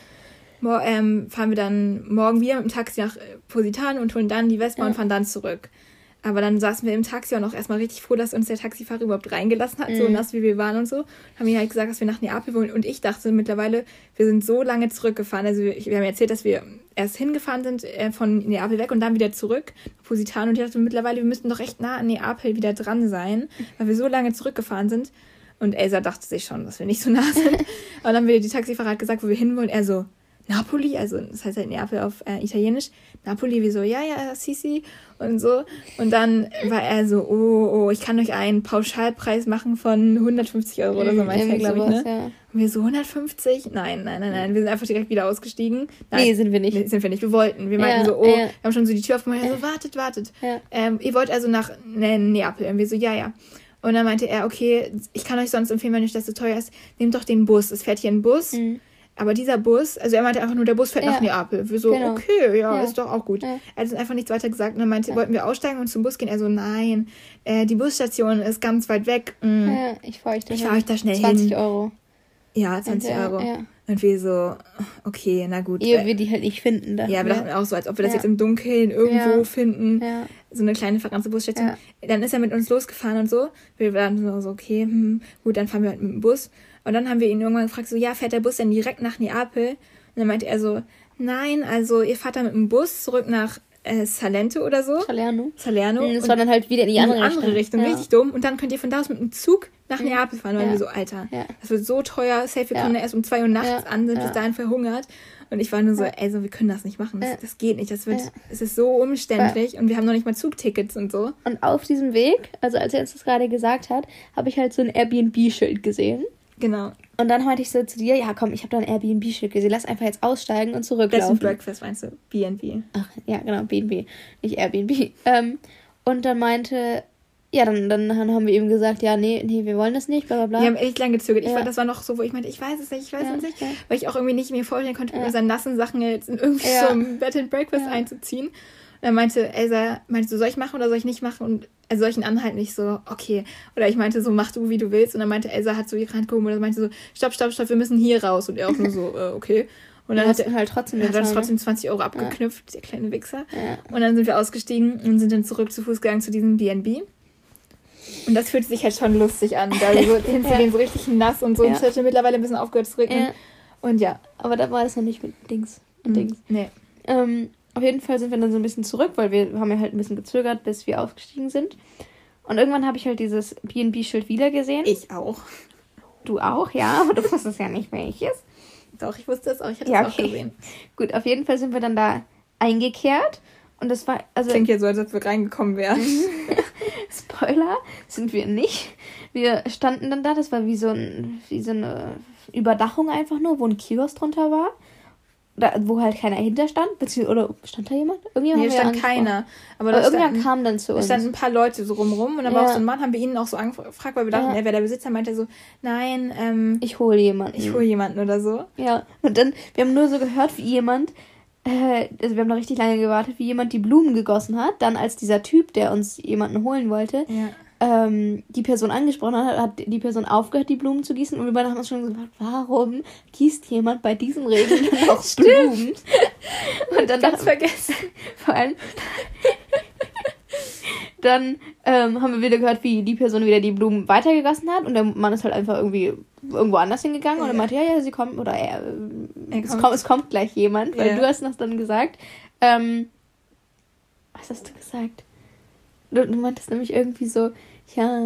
Fahren wir dann morgen wieder mit dem Taxi nach Positano und holen dann die Vespa und fahren dann zurück. Aber dann saßen wir im Taxi und auch erstmal richtig froh, dass uns der Taxifahrer überhaupt reingelassen hat, so nass wie wir waren und so. Haben wir halt gesagt, dass wir nach Neapel wollen. Und ich dachte mittlerweile, wir sind so lange zurückgefahren. Also wir haben erzählt, dass wir erst hingefahren sind von Neapel weg und dann wieder zurück nach Positano. Und ich dachte mittlerweile, wir müssten doch recht nah an Neapel wieder dran sein, weil wir so lange zurückgefahren sind. Und Elsa dachte sich schon, dass wir nicht so nah sind. Aber dann haben wir die Taxifahrer hat gesagt, wo wir hinwollen. Er so, Napoli, also das heißt halt Neapel auf Italienisch. Napoli, wie so, ja, Sisi und so. Und dann war er so, oh, ich kann euch einen Pauschalpreis machen von 150 Euro oder so, meinte er, glaube ich, ne? Ja. Und wir so, 150? Nein. Wir sind einfach direkt wieder ausgestiegen. Nein, nee, sind wir nicht. Wir wollten. Wir meinten so, wir haben schon so die Tür aufgemacht. Er so, wartet. Ja. Ihr wollt also nach Neapel? Und wir so, ja. Und dann meinte er, okay, ich kann euch sonst empfehlen, wenn euch das so teuer ist, nehmt doch den Bus. Es fährt hier ein Bus. Aber dieser Bus, also er meinte einfach nur, der Bus fährt nach Neapel. Wir so, genau. Okay, ist doch auch gut. Ja. Er hat uns einfach nichts weiter gesagt und dann meinte, wollten wir aussteigen und zum Bus gehen? Er so, nein, die Busstation ist ganz weit weg. Ja, ich fahr euch da schnell 20 hin. Euro. Ja, 20 Euro. Ja. Und wir so, okay, na gut. Ehe wir die halt nicht finden. Ja, wir dachten auch so, als ob wir das jetzt im Dunkeln irgendwo finden. Ja. So eine kleine verranzte Busstation. Ja. Dann ist er mit uns losgefahren und so. Wir waren so, okay, gut, dann fahren wir halt mit dem Bus. Und dann haben wir ihn irgendwann gefragt, so, ja, fährt der Bus denn direkt nach Neapel? Und dann meinte er so, nein, also ihr fahrt da mit dem Bus zurück nach Salento oder so. Salerno. Das war dann halt wieder in die andere Richtung. Ja. Richtig dumm. Und dann könnt ihr von da aus mit einem Zug nach Neapel fahren. Und wir so, Alter, das wird so teuer. Safe, wir kommen erst um 2 Uhr nachts an, sind bis dahin verhungert. Und ich war nur so, ey, wir können das nicht machen. Das geht nicht. Es ist so umständlich. Und wir haben noch nicht mal Zugtickets und so. Und auf diesem Weg, also als er uns das gerade gesagt hat, habe ich halt so ein Airbnb-Schild gesehen. Genau. Und dann meinte ich so zu dir, ja komm, ich habe da ein Airbnb-Schild gesehen, lass einfach jetzt aussteigen und zurücklaufen. Das ist ein Breakfast, meinst du? B&B. Ach, ja, genau, B&B, nicht Airbnb. Und dann meinte, ja, dann haben wir ihm gesagt, ja, nee, wir wollen das nicht, bla bla bla. Wir haben echt lange gezögert. Das war noch so, wo ich meinte, ich weiß es nicht. Weil ich auch irgendwie nicht mir vorstellen konnte, mit unseren nassen Sachen jetzt in irgendwie so ein Bed and Breakfast einzuziehen. Und dann meinte Elsa, so, soll ich machen oder soll ich nicht machen? Und soll ich ihn anhalten? Ich so, okay. Oder ich meinte so, mach du, wie du willst. Und dann meinte Elsa, hat so ihre Hand gehoben und meinte so, stopp, wir müssen hier raus. Und er auch nur so, okay. Und dann hat er halt trotzdem 20 Euro abgeknüpft, der kleine Wichser. Ja. Und dann sind wir ausgestiegen und sind dann zurück zu Fuß gegangen zu diesem B&B. Und das fühlt sich halt schon lustig an. Da so, den so richtig nass und so. Und es hat mittlerweile ein bisschen aufgehört zu regnen. Und ja. Aber da war das noch nicht mit Dings. Nee. Auf jeden Fall sind wir dann so ein bisschen zurück, weil wir haben ja halt ein bisschen gezögert, bis wir aufgestiegen sind. Und irgendwann habe ich halt dieses B&B-Schild wieder gesehen. Ich auch. Du auch, ja, aber du wusstest ja nicht, welches. Doch, ich wusste es auch, ich hatte es auch gesehen. Gut, auf jeden Fall sind wir dann da eingekehrt. Und das war, also... Klingt ja so, als ob wir reingekommen wären. Spoiler, sind wir nicht. Wir standen dann da, das war wie so eine Überdachung einfach nur, wo ein Kiosk drunter war. Wo halt keiner hinter stand, oder stand da jemand? Nee, stand keiner. Aber irgendjemand kam dann zu uns. Es standen ein paar Leute so rumrum und dann war auch so ein Mann, haben wir ihn auch so angefragt, weil wir dachten, er wäre der Besitzer, meinte so, nein, ich hole jemanden. Oder so. Ja, und dann, wir haben nur so gehört, wie jemand, also wir haben noch richtig lange gewartet, wie jemand die Blumen gegossen hat. Dann als dieser Typ, der uns jemanden holen wollte, die Person angesprochen hat die Person aufgehört, die Blumen zu gießen. Und wir beide haben uns schon gesagt, warum gießt jemand bei diesem Regen noch Blumen? Und dann ganz vergessen. Vor allem dann haben wir wieder gehört, wie die Person wieder die Blumen weitergegossen hat. Und der Mann ist halt einfach irgendwie irgendwo anders hingegangen. Und er meinte, ja, sie kommt. Oder es kommt gleich jemand. Weil du hast noch dann gesagt, was hast du gesagt? Du meintest nämlich irgendwie so, ja,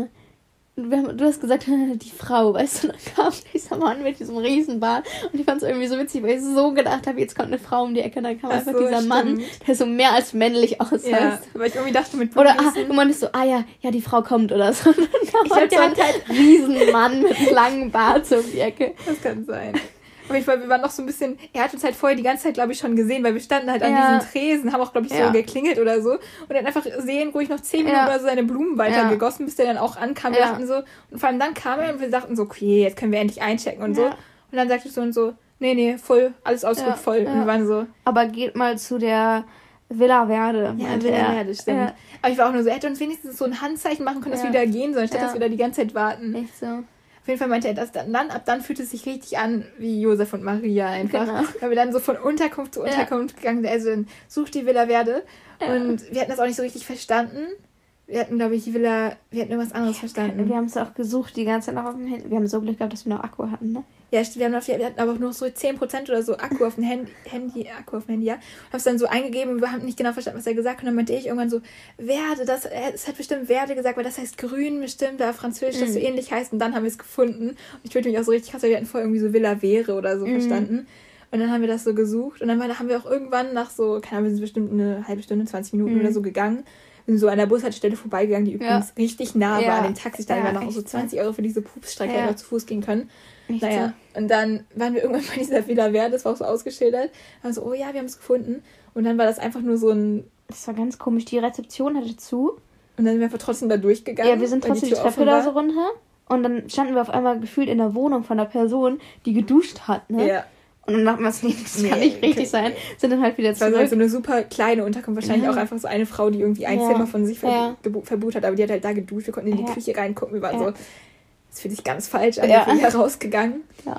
du hast gesagt, die Frau, weißt du, dann kam dieser Mann mit diesem Riesenbart und ich fand es irgendwie so witzig, weil ich so gedacht habe, jetzt kommt eine Frau um die Ecke und dann kam einfach dieser Mann, der so mehr als männlich aussah. Ja, weil ich irgendwie dachte mit Oder du meintest so, ja, die Frau kommt oder so. Ich glaube, der hat halt einen Riesenmann mit einem langen Bart so um die Ecke. Das kann sein. Auf jeden Fall, wir waren noch so ein bisschen, er hat uns halt vorher die ganze Zeit, glaube ich, schon gesehen, weil wir standen halt an diesen Tresen, haben auch, glaube ich, so geklingelt oder so. Und dann einfach sehen, ruhig noch 10 Minuten oder so seine Blumen weitergegossen, bis der dann auch ankam. Wir dachten so, und vor allem dann kam er und wir dachten so, okay, jetzt können wir endlich einchecken und so. Und dann sagte so und so, nee, voll, alles ausgebucht, voll. Und wir waren so. Aber geht mal zu der Villa Verde. Ja, Villa Verde, stimmt. Ja. Aber ich war auch nur so, er hätte uns wenigstens so ein Handzeichen machen können, dass wir wieder gehen sollen, statt dass wir da die ganze Zeit warten. Echt so. Auf jeden Fall meinte er das dann. Ab dann fühlte es sich richtig an wie Josef und Maria einfach. Genau. Weil wir dann so von Unterkunft zu Unterkunft gegangen sind. Also sucht die Villa Verde. Ja. Und wir hatten das auch nicht so richtig verstanden. Wir hatten, glaube ich, wir hatten irgendwas anderes verstanden. Wir haben es auch gesucht die ganze Zeit noch auf dem Handy. Wir haben so Glück gehabt, dass wir noch Akku hatten, ne? Ja, wir hatten aber auch nur so 10% oder so Akku auf dem Handy, ja. Haben es dann so eingegeben und wir haben nicht genau verstanden, was er gesagt hat. Und dann meinte ich irgendwann so, Verde, es hat bestimmt Verde gesagt, weil das heißt grün bestimmt, da Französisch das so ähnlich heißt. Und dann haben wir es gefunden. Und ich fühlte mich auch so richtig krass, weil wir hatten vorher irgendwie so Villa Vere oder so verstanden. Und dann haben wir das so gesucht. Und dann haben wir auch irgendwann nach so, keine Ahnung, wir sind bestimmt eine halbe Stunde, 20 Minuten oder so gegangen. Wir sind so an der Bushaltestelle vorbeigegangen, die übrigens richtig nah war an dem Taxistand. Wir haben auch so 20 Euro für diese Pupsstrecke noch zu Fuß gehen können. Echt naja, so. Und dann waren wir irgendwann bei dieser Villa Verde, das war auch so ausgeschildert. Haben so, oh ja, wir haben es gefunden. Und dann war das einfach nur so ein... Das war ganz komisch, die Rezeption hatte zu. Und dann sind wir einfach trotzdem da durchgegangen. Ja, wir sind trotzdem die Treppe da so runter. Und dann standen wir auf einmal gefühlt in der Wohnung von einer Person, die geduscht hat, ne? Ja. Und dann dachten wir, das kann nicht richtig sein. Sind dann halt wieder zurück. Das war so eine super kleine Unterkunft. Wahrscheinlich auch einfach so eine Frau, die irgendwie ein Zimmer von sich verbucht hat. Aber die hat halt da geduscht. Wir konnten in die Küche reingucken. Wir waren so, das fühlt sich ganz falsch an. Wir sind hier rausgegangen. Ja.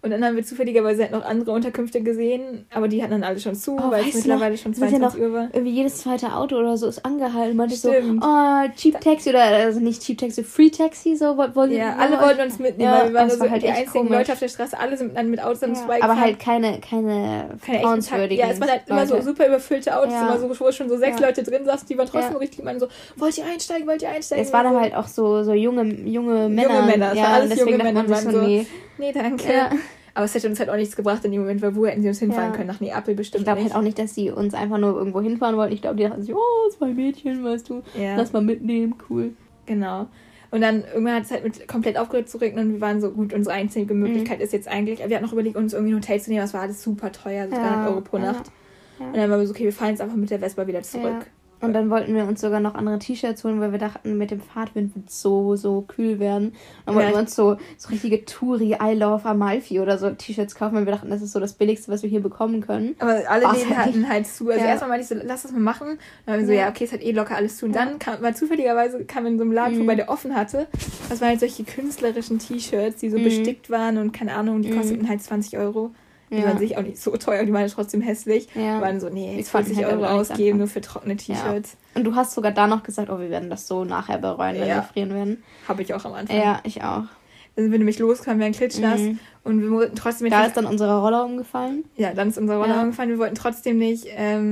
Und dann haben wir zufälligerweise halt noch andere Unterkünfte gesehen, aber die hatten dann alle schon zu, weil es mittlerweile schon 22 Uhr war. Irgendwie jedes zweite Auto oder so ist angehalten. Man ist so, Cheap Taxi oder, also nicht Cheap Taxi, Free Taxi, so wollten ja, alle wollten uns mitnehmen, weil wir waren so halt die einzigen komisch. Leute auf der Straße, alle sind dann mit Autos am Zweig aber halt keine vertrauenswürdigen. Ja, es waren halt immer so super überfüllte Autos, immer so, wo schon so 6 Leute drin saßen, die waren trotzdem richtig, man so, wollt ihr einsteigen? Es waren aber halt auch so junge Männer. Junge Männer, es waren alles junge Männer, waren so, nee, danke. Ja. Aber es hätte uns halt auch nichts gebracht in dem Moment, weil wo hätten sie uns hinfahren können? Nach Neapel bestimmt. Ich glaube halt auch nicht, dass sie uns einfach nur irgendwo hinfahren wollten. Ich glaube, die dachten sich, 2 Mädchen, weißt du, lass mal mitnehmen, cool. Genau. Und dann irgendwann hat es halt komplett aufgehört zu regnen und wir waren so, gut, unsere einzige Möglichkeit ist jetzt eigentlich, wir hatten noch überlegt, uns irgendwie ein Hotel zu nehmen, das war alles super teuer, so 300 Euro pro Nacht. Ja. Und dann waren wir so, okay, wir fahren jetzt einfach mit der Vespa wieder zurück. Ja. Und dann wollten wir uns sogar noch andere T-Shirts holen, weil wir dachten, mit dem Fahrtwind wird es so kühl werden. Dann wollten wir uns so richtige Touri, I Love Amalfi oder so T-Shirts kaufen, weil wir dachten, das ist so das Billigste, was wir hier bekommen können. Aber alle Läden hatten halt zu. Also erstmal meinte ich so, lass das mal machen. Und dann haben wir so, okay, es hat locker alles zu. Und dann kam zufälligerweise in so einem Laden vorbei, der offen hatte. Das waren halt solche künstlerischen T-Shirts, die so bestickt waren und keine Ahnung, die kosteten halt 20 Euro. Die waren sich auch nicht so teuer, die waren trotzdem hässlich. Ja. Die waren so, nee, 20 Euro ausgeben, nur für trockene T-Shirts. Ja. Und du hast sogar da noch gesagt, wir werden das so nachher bereuen, wenn wir frieren werden. Habe ich auch am Anfang. Ja, ich auch. Dann sind wir nämlich losgekommen, wir waren klitschnass. Und wir wollten trotzdem nicht... Da ist dann unsere Roller umgefallen. Ja, dann ist unsere Roller umgefallen. Wir wollten trotzdem nicht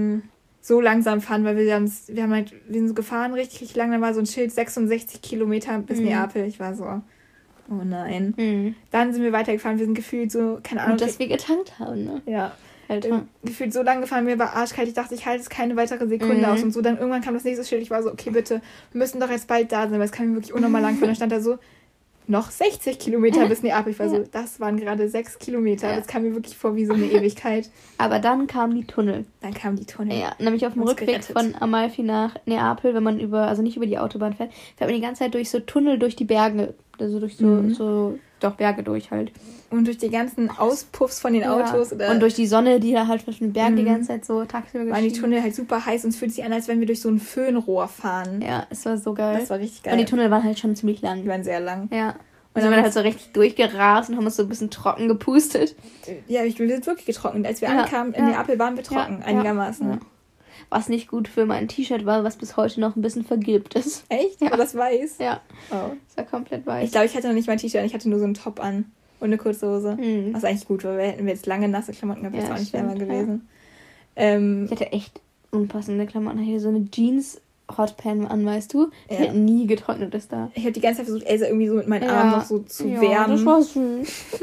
so langsam fahren, weil wir sind so gefahren richtig lang. Dann war so ein Schild, 66 Kilometer bis Neapel. Ich war so... Oh nein. Dann sind wir weitergefahren. Wir sind gefühlt so, keine Ahnung. Und dass wir getankt haben, ne? Ja. Gefühlt so lang gefahren. Mir war arschkalt. Ich dachte, ich halte es keine weitere Sekunde aus und so. Dann irgendwann kam das nächste Schild. Ich war so, okay, bitte, wir müssen doch jetzt bald da sein, weil es kann mir wirklich unnormal lang fahren. Dann stand da so, noch 60 Kilometer bis Neapel. Ich war so, das waren gerade 6 Kilometer. Das kam mir wirklich vor wie so eine Ewigkeit. Aber dann kamen die Tunnel. Ja, nämlich auf dem Rückweg von Amalfi nach Neapel, wenn man nicht über die Autobahn fährt man die ganze Zeit durch so Tunnel durch die Berge. Also durch doch Berge durch halt. Und durch die ganzen Auspuffs von den Autos. Und durch die Sonne, die da halt zwischen den Bergen die ganze Zeit so tagsüber waren die Tunnel halt super heiß und es fühlt sich an, als wenn wir durch so ein Föhnrohr fahren. Ja, es war so geil. Das war richtig geil. Und die Tunnel waren halt schon ziemlich lang. Die waren sehr lang. Ja. Und dann sind wir halt so richtig durchgerast und haben uns so ein bisschen trocken gepustet. Ja, wir sind wirklich getrocknet. Als wir ankamen in Neapel, waren wir trocken, einigermaßen. Ja. Was nicht gut für mein T-Shirt war, was bis heute noch ein bisschen vergilbt ist. Echt? Ja. War das weiß? Ja. Oh. Das war komplett weiß. Ich glaube, ich hatte noch nicht mein T-Shirt, ich hatte nur so einen Top an und eine kurze Hose. Was eigentlich gut war, weil hätten wir jetzt lange nasse Klamotten gehabt, wäre es auch nicht wärmer gewesen. Ich hatte echt unpassende Klamotten. Ich hatte so eine Jeans-Hotpan an, weißt du? Die hat nie getrocknet ist da. Ich habe die ganze Zeit versucht, Elsa irgendwie so mit meinen Armen noch so zu wärmen. Das war süß.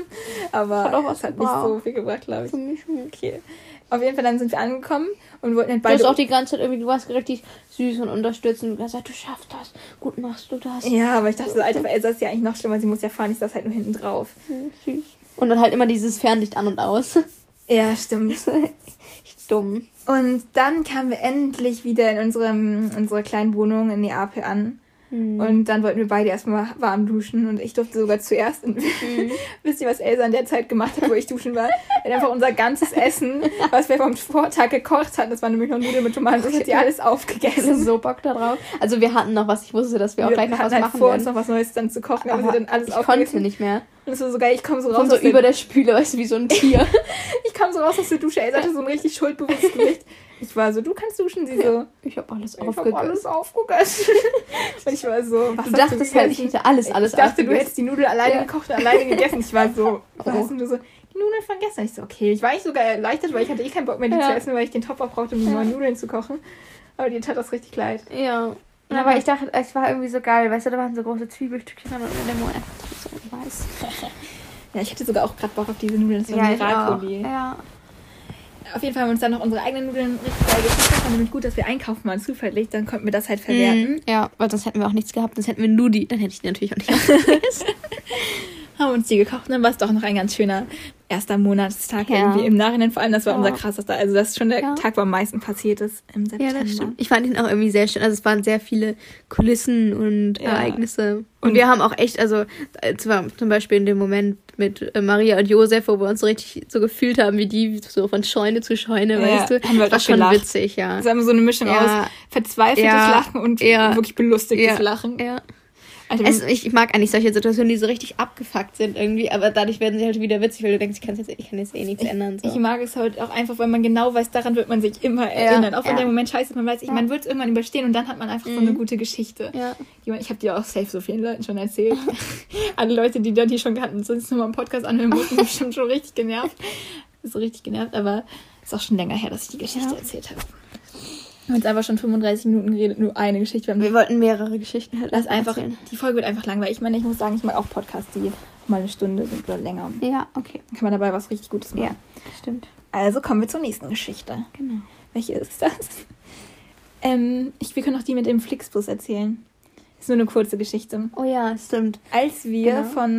Aber es hat nicht so viel gebracht, glaube ich. Für mich nicht. Okay. Auf jeden Fall, dann sind wir angekommen und wollten halt beide... Du hast auch die ganze Zeit irgendwie, du warst richtig süß und unterstützend. Du hast gesagt, du schaffst das, gut machst du das. Ja, aber ich dachte so, Alter, bei Elsa ist ja eigentlich noch schlimmer, sie muss ja fahren, ich saß halt nur hinten drauf. Süß. Und dann halt immer dieses Fernlicht an und aus. Ja, stimmt. Echt dumm. Und dann kamen wir endlich wieder in unsere kleinen Wohnung in Neapel an. Und dann wollten wir beide erstmal warm duschen und ich durfte sogar zuerst. Wisst ihr, was Elsa in der Zeit gemacht hat, wo ich duschen war? Wir haben einfach unser ganzes Essen, was wir vom Vortag gekocht hatten, das war nämlich noch Nudeln mit Tomaten, das hat die alles aufgegessen. Ich hatte so Bock da drauf. Also wir hatten noch was, ich wusste, dass wir auch gleich noch was machen vor uns noch was Neues dann zu kochen, aber sie dann alles aufgegessen. Ich konnte nicht mehr. Und das war so geil, ich komme so raus. Und so über der Spüle, weißt du, wie so ein Tier. Ich kam so raus aus der Dusche, Elsa hatte so ein richtig schuldbewusstes Gesicht. Ich war so, du kannst duschen, sie so. Ich habe alles aufgegessen. Und ich war so, was du dachtest halt, ich hätte alles Ich dachte, aufgegessen. du hättest die Nudeln alleine gekocht und alleine gegessen. Ich war so, was hast du so? Die Nudeln von gestern. Ich so, okay. Ich war nicht sogar erleichtert, weil ich hatte keinen Bock mehr, die zu essen, weil ich den Topf brauchte, um nur Nudeln zu kochen. Aber dir tat das richtig leid. Ja. Aber ich dachte, es war irgendwie so geil. Weißt du, da waren so große Zwiebelstückchen und in dem Moment einfach so weiß. Ja, ich hatte sogar auch gerade Bock auf diese Nudeln. Das war Miracoli. Ja. Auf jeden Fall haben wir uns dann noch unsere eigenen Nudeln richtig geil gekocht. Das war nämlich gut, dass wir einkaufen waren, zufällig. Dann konnten wir das halt verwerten. Ja, weil sonst hätten wir auch nichts gehabt. Sonst hätten wir nur die. Dann hätte ich die natürlich auch nicht aufgegessen. Haben uns die gekocht. Und dann war es doch noch ein ganz schöner erster Monatstag irgendwie im Nachhinein. Vor allem, das war unser krassester. Also das ist schon der Tag, wo am meisten passiert ist im September. Ja, das stimmt. Ich fand ihn auch irgendwie sehr schön. Also es waren sehr viele Kulissen und Ereignisse. Und wir haben auch echt, also zum Beispiel in dem Moment mit Maria und Josef, wo wir uns so richtig so gefühlt haben, wie die so von Scheune zu Scheune, weißt du. Haben wir war schon gelacht. witzig, ja. Das war so eine Mischung aus verzweifeltes Lachen und wirklich belustigtes Lachen. Ja. Also, ich mag eigentlich solche Situationen, die so richtig abgefuckt sind irgendwie, aber dadurch werden sie halt wieder witzig, weil du denkst, ich kann jetzt eh nichts ändern. So. Ich mag es halt auch einfach, weil man genau weiß, daran wird man sich immer erinnern. Auch wenn der Moment scheiße ist, man weiß, man wird es irgendwann überstehen und dann hat man einfach so eine gute Geschichte. Ja. Ich habe dir auch safe so vielen Leuten schon erzählt. Alle Leute, die schon kannten, sonst nur mal einen Podcast anhören mussten, sind bestimmt schon richtig genervt. So richtig genervt, aber ist auch schon länger her, dass ich die Geschichte erzählt habe. Wir haben jetzt einfach schon 35 Minuten geredet, nur eine Geschichte. Wir wollten mehrere Geschichten halt erzählen. Die Folge wird einfach langweilig. Ich meine, ich muss sagen, ich mag auch Podcasts, die mal eine Stunde sind oder länger. Ja, okay. Dann kann man dabei was richtig Gutes machen. Ja, stimmt. Also kommen wir zur nächsten Geschichte. Genau. Welche ist das? Wir können auch die mit dem Flixbus erzählen. Ist nur eine kurze Geschichte. Oh ja, stimmt. Als wir von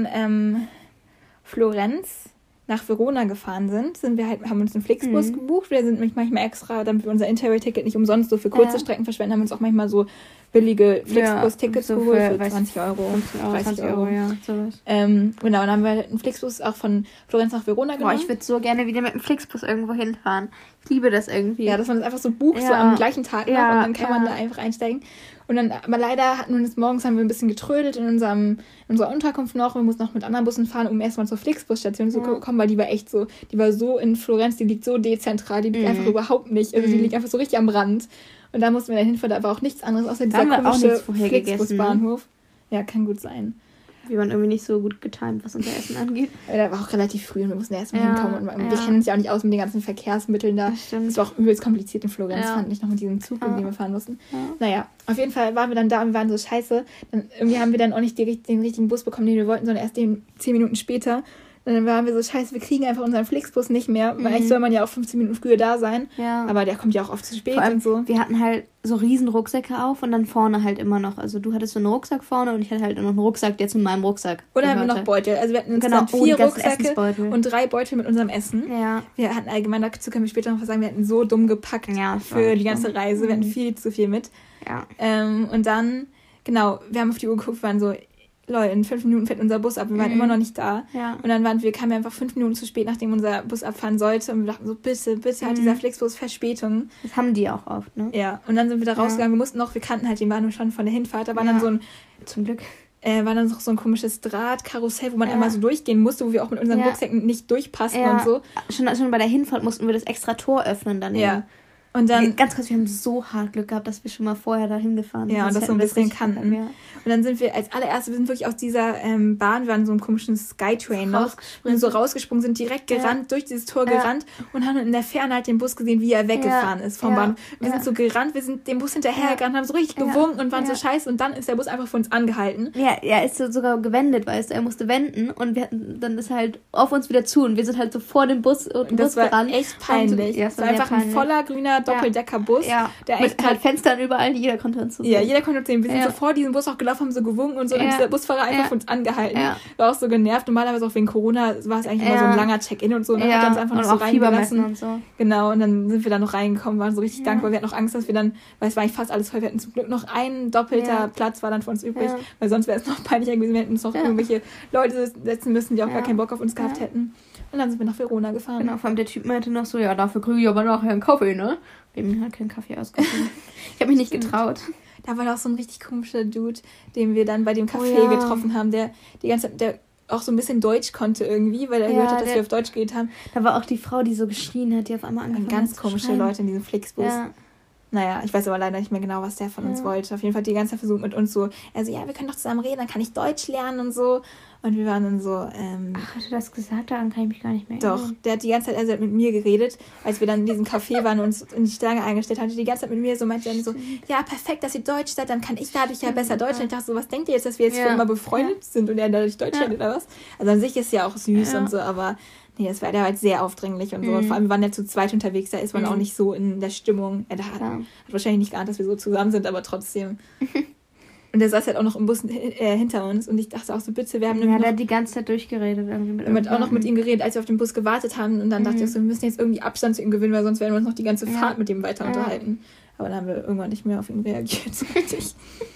Florenz nach Verona gefahren sind, haben uns einen Flixbus gebucht. Wir sind manchmal extra, damit wir unser Interrail-Ticket nicht umsonst so für kurze Strecken verschwenden, haben uns auch manchmal so billige Flixbus-Tickets geholt für 20 Euro, 30 Euro. Ja, sowas. Genau, und dann haben wir einen Flixbus auch von Florenz nach Verona genommen. Boah, ich würde so gerne wieder mit dem Flixbus irgendwo hinfahren. Ich liebe das irgendwie. Ja, dass man das einfach so bucht, so am gleichen Tag noch, und dann kann man da einfach einsteigen. Und dann, aber leider hatten wir uns morgens haben wir ein bisschen getrödelt in unserer Unterkunft noch. Wir mussten noch mit anderen Bussen fahren, um erstmal zur Flixbusstation zu kommen, weil die war echt so, die war so in Florenz, die liegt so dezentral, die liegt einfach überhaupt nicht, also die liegt einfach so richtig am Rand. Und da mussten wir dann hinfahren, da war auch nichts anderes außer dieser komische Flixbusbahnhof. Ja, kann gut sein. Wir waren irgendwie nicht so gut getimt, was unser Essen angeht. Da war auch relativ früh und wir mussten erstmal hinkommen. Und wir kennen uns ja auch nicht aus mit den ganzen Verkehrsmitteln da. Das war auch übelst kompliziert in Florenz, fand ich, noch mit diesem Zug, in dem wir fahren mussten. Ja. Naja, auf jeden Fall waren wir dann da und wir waren so scheiße. Dann irgendwie haben wir dann auch nicht den richtigen Bus bekommen, den wir wollten, sondern erst 10 Minuten später. Und dann waren wir so, scheiße, wir kriegen einfach unseren Flixbus nicht mehr, weil eigentlich soll man ja auch 15 Minuten früher da sein. Ja. Aber der kommt ja auch oft zu spät und so. Wir hatten halt so riesen Rucksäcke auf und dann vorne halt immer noch. Also du hattest so einen Rucksack vorne und ich hatte halt noch einen Rucksack, der zu meinem Rucksack Oder haben wir noch Beutel. Also wir hatten insgesamt 4 Rucksäcke und 3 Beutel mit unserem Essen. Ja. Wir hatten allgemein, dazu können wir später noch was sagen, wir hatten so dumm gepackt für die ganze Reise. Wir hatten viel zu viel mit. Ja. Und dann, genau, wir haben auf die Uhr geguckt, wir waren so, Leute, in 5 Minuten fährt unser Bus ab. Wir waren immer noch nicht da. Ja. Und dann kamen wir einfach 5 Minuten zu spät, nachdem unser Bus abfahren sollte. Und wir dachten so, bitte hat dieser Flixbus Verspätung. Das haben die auch oft, ne? Ja. Und dann sind wir da rausgegangen. Wir kannten halt den Bahnhof schon von der Hinfahrt. Da war dann so ein, zum Glück, war dann noch so ein komisches Drahtkarussell, wo man einmal so durchgehen musste, wo wir auch mit unseren Rucksäcken nicht durchpassen und so. Schon bei der Hinfahrt mussten wir das extra Tor öffnen dann. Ja. Und dann, ganz kurz, wir haben so hart Glück gehabt, dass wir schon mal vorher dahin gefahren sind. Ja, und das so ein bisschen kannten. Ja. Und dann sind wir als allererstes, wir sind wirklich aus dieser Bahn, wir waren so einem komischen Skytrain noch, und so rausgesprungen, sind direkt gerannt, durch dieses Tor gerannt und haben in der Ferne halt den Bus gesehen, wie er weggefahren ist vom Bahnhof. Wir sind so gerannt, wir sind dem Bus hinterhergerannt, haben so richtig gewunken und waren so scheiße und dann ist der Bus einfach für uns angehalten. Ja, er ist so sogar gewendet, weißt du, er musste wenden und dann ist halt auf uns wieder zu und wir sind halt so vor dem Bus und das war gerannt. Echt peinlich. Das war einfach ein voller grüner Doppeldeckerbus. Der mit halt Fenstern überall, jeder konnte uns sehen. Ja, jeder konnte uns sehen. Wir sind so vor diesem Bus auch gelaufen, haben so gewunken und so. Und dieser Busfahrer einfach für uns angehalten. War auch so genervt. Normalerweise auch wegen Corona war es eigentlich immer so ein langer Check-in und so. Und hat uns einfach noch so reingelassen. Und so. Genau, und dann sind wir da noch reingekommen, waren so richtig dankbar. Wir hatten noch Angst, dass wir dann, weil es war eigentlich fast alles voll, wir hatten zum Glück noch ein doppelter Platz war dann für uns übrig, weil sonst wäre es noch peinlicher gewesen. Wir hätten uns noch irgendwelche Leute setzen müssen, die auch gar keinen Bock auf uns gehabt hätten. Und dann sind wir nach Verona gefahren. Genau, vor allem der Typ meinte noch so, ja, dafür kriege ich aber nachher einen Kaffee, ne? Wir haben halt keinen Kaffee ausgegeben. Ich habe mich nicht getraut. Da war doch so ein richtig komischer Dude, den wir dann bei dem Café getroffen haben, der die ganze Zeit, der auch so ein bisschen Deutsch konnte irgendwie, weil er gehört hat, dass wir auf Deutsch geredet haben. Da war auch die Frau, die so geschrien hat, die auf einmal angefangen hat. Ganz komische Leute in diesem Flixbus. Ja. Naja, ich weiß aber leider nicht mehr genau, was der von uns wollte. Auf jeden Fall hat die ganze Zeit versucht mit uns so, also ja, wir können doch zusammen reden, dann kann ich Deutsch lernen und so. Und wir waren dann so, Ach, hat er das gesagt? Daran kann ich mich gar nicht mehr erinnern. Doch, der hat die ganze Zeit, also hat mit mir geredet, als wir dann in diesem Café waren und uns in die Schlange eingestellt haben, die ganze Zeit mit mir so, meinte dann so, ja, perfekt, dass ihr Deutsch seid, dann kann ich dadurch ja besser Deutsch. Und ich dachte so, was denkt ihr jetzt, dass wir jetzt für immer befreundet sind und er dadurch Deutsch lernt oder was? Also an sich ist ja auch süß und so, aber nee, der war halt sehr aufdringlich und so. Und vor allem, wir waren ja zu zweit unterwegs, da ist man auch nicht so in der Stimmung. Er hat wahrscheinlich nicht geahnt, dass wir so zusammen sind, aber trotzdem. Und der saß halt auch noch im Bus hinter uns und ich dachte auch so, bitte, wir haben der hat die ganze Zeit durchgeredet. Irgendwie mit auch noch mit ihm geredet, als wir auf dem Bus gewartet haben und dann dachte ich so, wir müssen jetzt irgendwie Abstand zu ihm gewinnen, weil sonst werden wir uns noch die ganze Fahrt mit ihm weiter unterhalten. Aber dann haben wir irgendwann nicht mehr auf ihn reagiert, so richtig.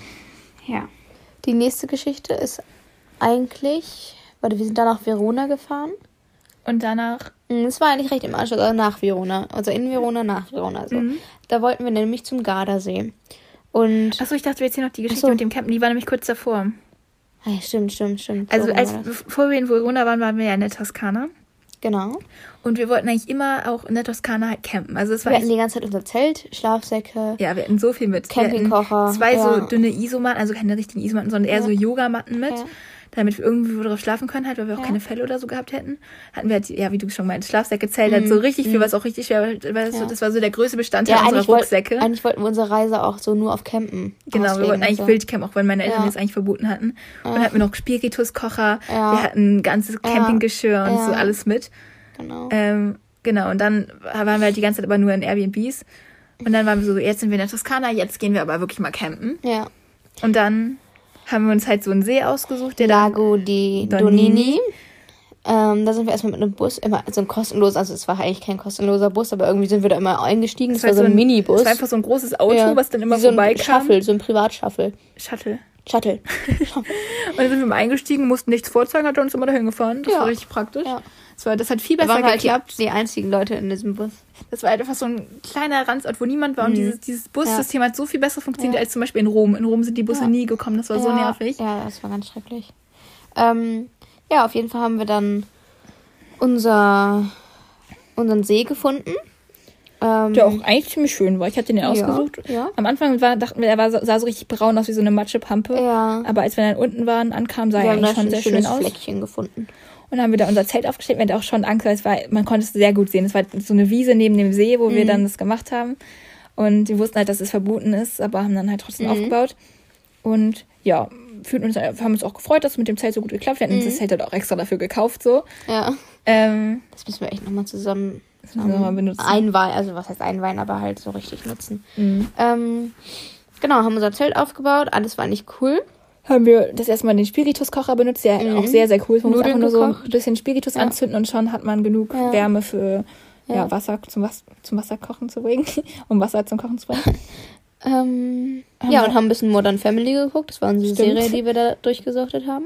Ja. Die nächste Geschichte ist eigentlich, wir sind dann nach Verona gefahren. Und danach? Es war eigentlich recht im Anschluss, also nach Verona. Also in Verona, nach Verona. So. Da wollten wir nämlich zum Gardasee. Und achso, ich dachte, wir erzählen noch die Geschichte mit dem Campen. Die war nämlich kurz davor. Ja, stimmt. Also So bevor wir in Verona waren wir ja in der Toskana. Genau. Und wir wollten eigentlich immer auch in der Toskana halt campen. Also es war wir hatten die ganze Zeit unser Zelt, Schlafsäcke. Ja, wir hatten so viel mit. Campingkocher. 2 so dünne Isomatten, also keine richtigen Isomatten, sondern eher so Yogamatten mit. Ja. Damit wir irgendwie drauf schlafen können, halt, weil wir auch keine Fälle oder so gehabt hätten. Hatten wir halt, wie du schon meinst, Schlafsäcke, Zelt, halt so richtig viel, was auch richtig schwer war. Das war so der größte Bestandteil unserer Rucksäcke. Eigentlich wollten wir unsere Reise auch so nur auf Campen. Genau, wir wollten eigentlich Wildcamp, auch wenn meine Eltern das eigentlich verboten hatten. Und dann hatten wir noch Spirituskocher, wir hatten ein ganzes Campinggeschirr und so alles mit. Genau. Genau, und dann waren wir halt die ganze Zeit aber nur in Airbnbs. Und dann waren wir so, jetzt sind wir in der Toskana, jetzt gehen wir aber wirklich mal campen. Ja. Und dann haben wir uns halt so einen See ausgesucht. Der Lago di Donini. Da sind wir erstmal mit einem Bus, immer so ein kostenloser, also es war eigentlich kein kostenloser Bus, aber irgendwie sind wir da immer eingestiegen. Das war so ein Minibus. Das war einfach so ein großes Auto, was dann immer vorbeikam. So ein Privatshuffle. Shuttle. Und dann sind wir mal eingestiegen, mussten nichts vorzeigen, hat er uns immer dahin gefahren. Das war richtig praktisch. Ja. Das hat viel besser geklappt. Halt die einzigen Leute in diesem Bus. Das war halt einfach so ein kleiner Randsort, wo niemand war. Und dieses Bussystem hat so viel besser funktioniert als zum Beispiel in Rom. In Rom sind die Busse nie gekommen. Das war so nervig. Ja, das war ganz schrecklich. Ja, auf jeden Fall haben wir dann unseren See gefunden. Der auch eigentlich ziemlich schön war. Ich hatte den ausgesucht. Ja. Am Anfang dachten wir, sah so richtig braun aus wie so eine Matschepampe. Ja. Aber als wir dann unten ankamen, sah er eigentlich schon sehr schön aus. Wir haben ein Fleckchen gefunden. Und dann haben wir da unser Zelt aufgestellt. Wir hatten auch schon Angst, weil man konnte es sehr gut sehen. Es war so eine Wiese neben dem See, wo wir dann das gemacht haben. Und wir wussten halt, dass es verboten ist, aber haben dann halt trotzdem aufgebaut. Und ja, haben uns auch gefreut, dass es mit dem Zelt so gut geklappt hat. Wir hatten das Zelt halt auch extra dafür gekauft. So. Ja. Das müssen wir echt nochmal zusammen benutzen. Einweihen, also was heißt einweihen, aber halt so richtig nutzen. Genau, haben unser Zelt aufgebaut. Alles war eigentlich cool. Haben wir das erstmal den Spirituskocher benutzt, der auch sehr, sehr cool ist. Man muss einfach nur so ein bisschen Spiritus anzünden und schon hat man genug Wärme für Wasser zum Wasserkochen zu bringen, um Wasser zum Kochen zu bringen. Und haben ein bisschen Modern Family geguckt. Das war unsere Serie, die wir da durchgesuchtet haben.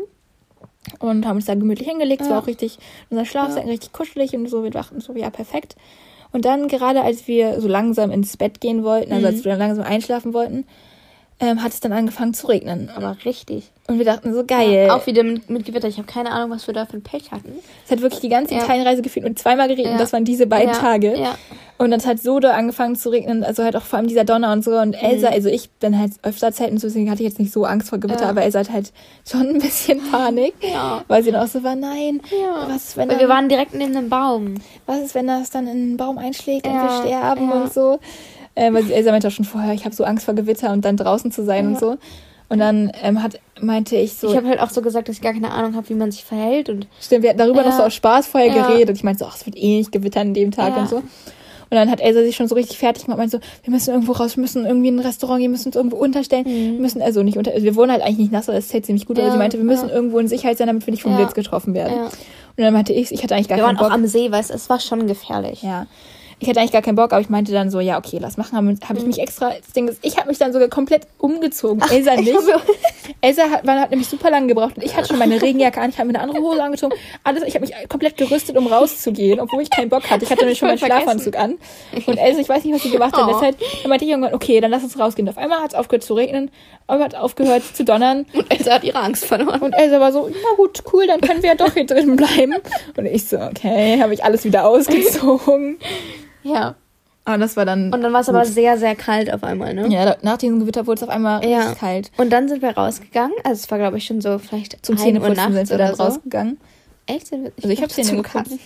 Und haben uns da gemütlich hingelegt. Es war auch richtig, unser Schlafsack richtig kuschelig und so. Wir dachten so, ja, perfekt. Und dann gerade, als wir so langsam ins Bett gehen wollten, also als wir langsam einschlafen wollten, hat es dann angefangen zu regnen. Aber richtig. Und wir dachten so, geil. Ja, auch wieder mit Gewitter. Ich habe keine Ahnung, was wir da für ein Pech hatten. Es hat wirklich die ganze Italienreise gefühlt und zweimal geregnet. Und das waren diese beiden Tage. Ja. Und dann hat so doll angefangen zu regnen. Also halt auch vor allem dieser Donner und so. Und Elsa, also ich bin halt öfter Zelten, deswegen hatte ich jetzt nicht so Angst vor Gewitter. Aber Elsa hat halt schon ein bisschen Panik. Ja. Weil sie dann auch so war, nein. Ja. Was ist, wenn wir waren direkt neben einem Baum. Was ist, wenn das dann in einen Baum einschlägt und wir sterben und so. Weil Elsa meinte auch schon vorher, ich habe so Angst vor Gewitter und dann draußen zu sein und so. Und dann meinte ich so... Ich habe halt auch so gesagt, dass ich gar keine Ahnung habe, wie man sich verhält. Und stimmt, wir hatten darüber noch so aus Spaß vorher geredet. Und ich meinte so, es wird eh nicht gewittern an dem Tag und so. Und dann hat Elsa sich schon so richtig fertig gemacht, meinte so, wir müssen irgendwo raus, wir müssen irgendwie in ein Restaurant gehen, wir müssen uns irgendwo unterstellen. Wir müssen, also wir wohnen halt eigentlich nicht nass, aber das zählt ziemlich gut. Aber sie meinte, wir müssen irgendwo in Sicherheit sein, damit wir nicht vom Blitz getroffen werden. Ja. Und dann meinte ich hatte eigentlich gar keinen Bock. Wir waren auch am See, weißt du, es war schon gefährlich. Ja. Ich hatte eigentlich gar keinen Bock, aber ich meinte dann so, ja, okay, lass machen. Habe ich mich extra, das Ding ist, ich habe mich dann sogar komplett umgezogen. Elsa nicht. Elsa hat nämlich super lange gebraucht und ich hatte schon meine Regenjacke an, ich habe mir eine andere Hose angezogen. Ich habe mich komplett gerüstet, um rauszugehen, obwohl ich keinen Bock hatte. Ich hatte nämlich schon meinen Schlafanzug an. Und Elsa, ich weiß nicht, was sie gemacht hat. Dann meinte ich irgendwann, okay, dann lass uns rausgehen. Auf einmal hat es aufgehört zu regnen, aber hat aufgehört zu donnern. Und Elsa hat ihre Angst verloren. Und Elsa war so, na gut, cool, dann können wir ja doch hier drin bleiben. Und ich so, okay, habe ich alles wieder ausgezogen. Ja. Aber das war dann... Und dann war es aber sehr, sehr kalt auf einmal, ne? Ja, nach diesem Gewitter wurde es auf einmal richtig kalt. Und dann sind wir rausgegangen. Also es war, glaube ich, schon so vielleicht zum Zähneputzen sind wir dann rausgegangen. Echt? Also ich habe Zähne geputzt.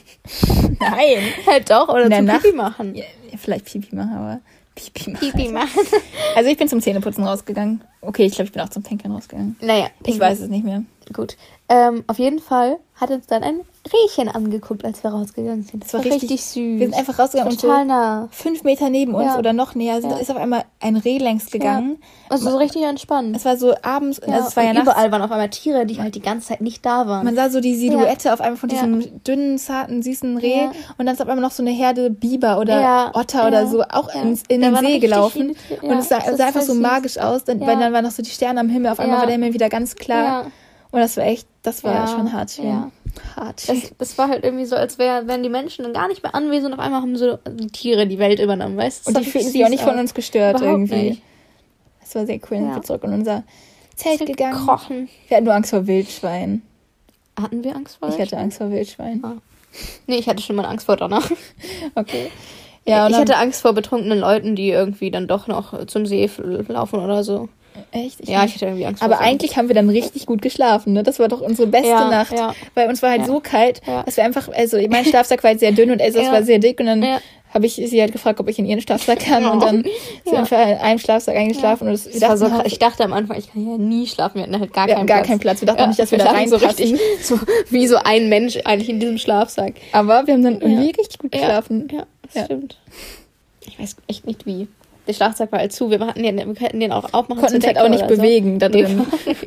Nein. Halt doch, oder zum Pipi machen. Ja, vielleicht Pipi machen, aber... Pipi machen. Also ich bin zum Zähneputzen rausgegangen. Okay, ich glaube, ich bin auch zum Pinkeln rausgegangen. Naja. Ich weiß es nicht mehr. Gut. Auf jeden Fall hat uns dann ein Rehchen angeguckt, als wir rausgegangen sind. Das war richtig süß. Wir sind einfach rausgegangen und total nah. 5 Meter neben uns oder noch näher ist auf einmal ein Reh längs gegangen. Ja. Also so richtig entspannt. Es war so abends, also es war ja nachts. Überall waren auf einmal Tiere, die halt die ganze Zeit nicht da waren. Man sah so die Silhouette auf einmal von diesem dünnen, zarten, süßen Reh und dann ist auf einmal noch so eine Herde Biber oder Otter oder so auch in den See gelaufen und es sah einfach so magisch aus, weil dann waren noch so die Sterne am Himmel, auf einmal war der Himmel wieder ganz klar. Ja. Und das war schon hart. Ja. Hart. Das war halt irgendwie so, als wären die Menschen dann gar nicht mehr anwesend und auf einmal haben so die Tiere die Welt übernommen, weißt du? Und die fühlten sich auch nicht von uns gestört irgendwie. Nicht. Das war sehr cool. Dann sind wir zurück in unser Zelt gegangen. Gekrochen. Wir hatten nur Angst vor Wildschwein. Hatten wir Angst vor Wildschwein? Ich hatte Angst vor Wildschwein. Ah. Nee, ich hatte schon mal Angst vor Donner. Okay. Ja, ich hatte Angst vor betrunkenen Leuten, die irgendwie dann doch noch zum See laufen oder so. Echt? Ich hatte irgendwie Angst vor Aber eigentlich haben wir dann richtig gut geschlafen, ne? Das war doch unsere beste Nacht. Ja. Weil uns war halt so kalt, dass wir einfach, also mein Schlafsack war halt sehr dünn und Elsas war sehr dick und dann habe ich sie halt gefragt, ob ich in ihren Schlafsack kann und dann sind wir in einem Schlafsack eingeschlafen und das war so krass. Ich dachte am Anfang, ich kann ja nie schlafen, wir hatten halt gar keinen Platz. Wir dachten auch nicht, dass wir da reinpassen. So richtig, so wie so ein Mensch eigentlich in diesem Schlafsack. Aber wir haben dann irgendwie richtig gut geschlafen. Ja, das stimmt. Ich weiß echt nicht wie. Der Schlafsack war halt zu, wir hätten den auch aufmachen. Konnten uns halt auch nicht bewegen da drin.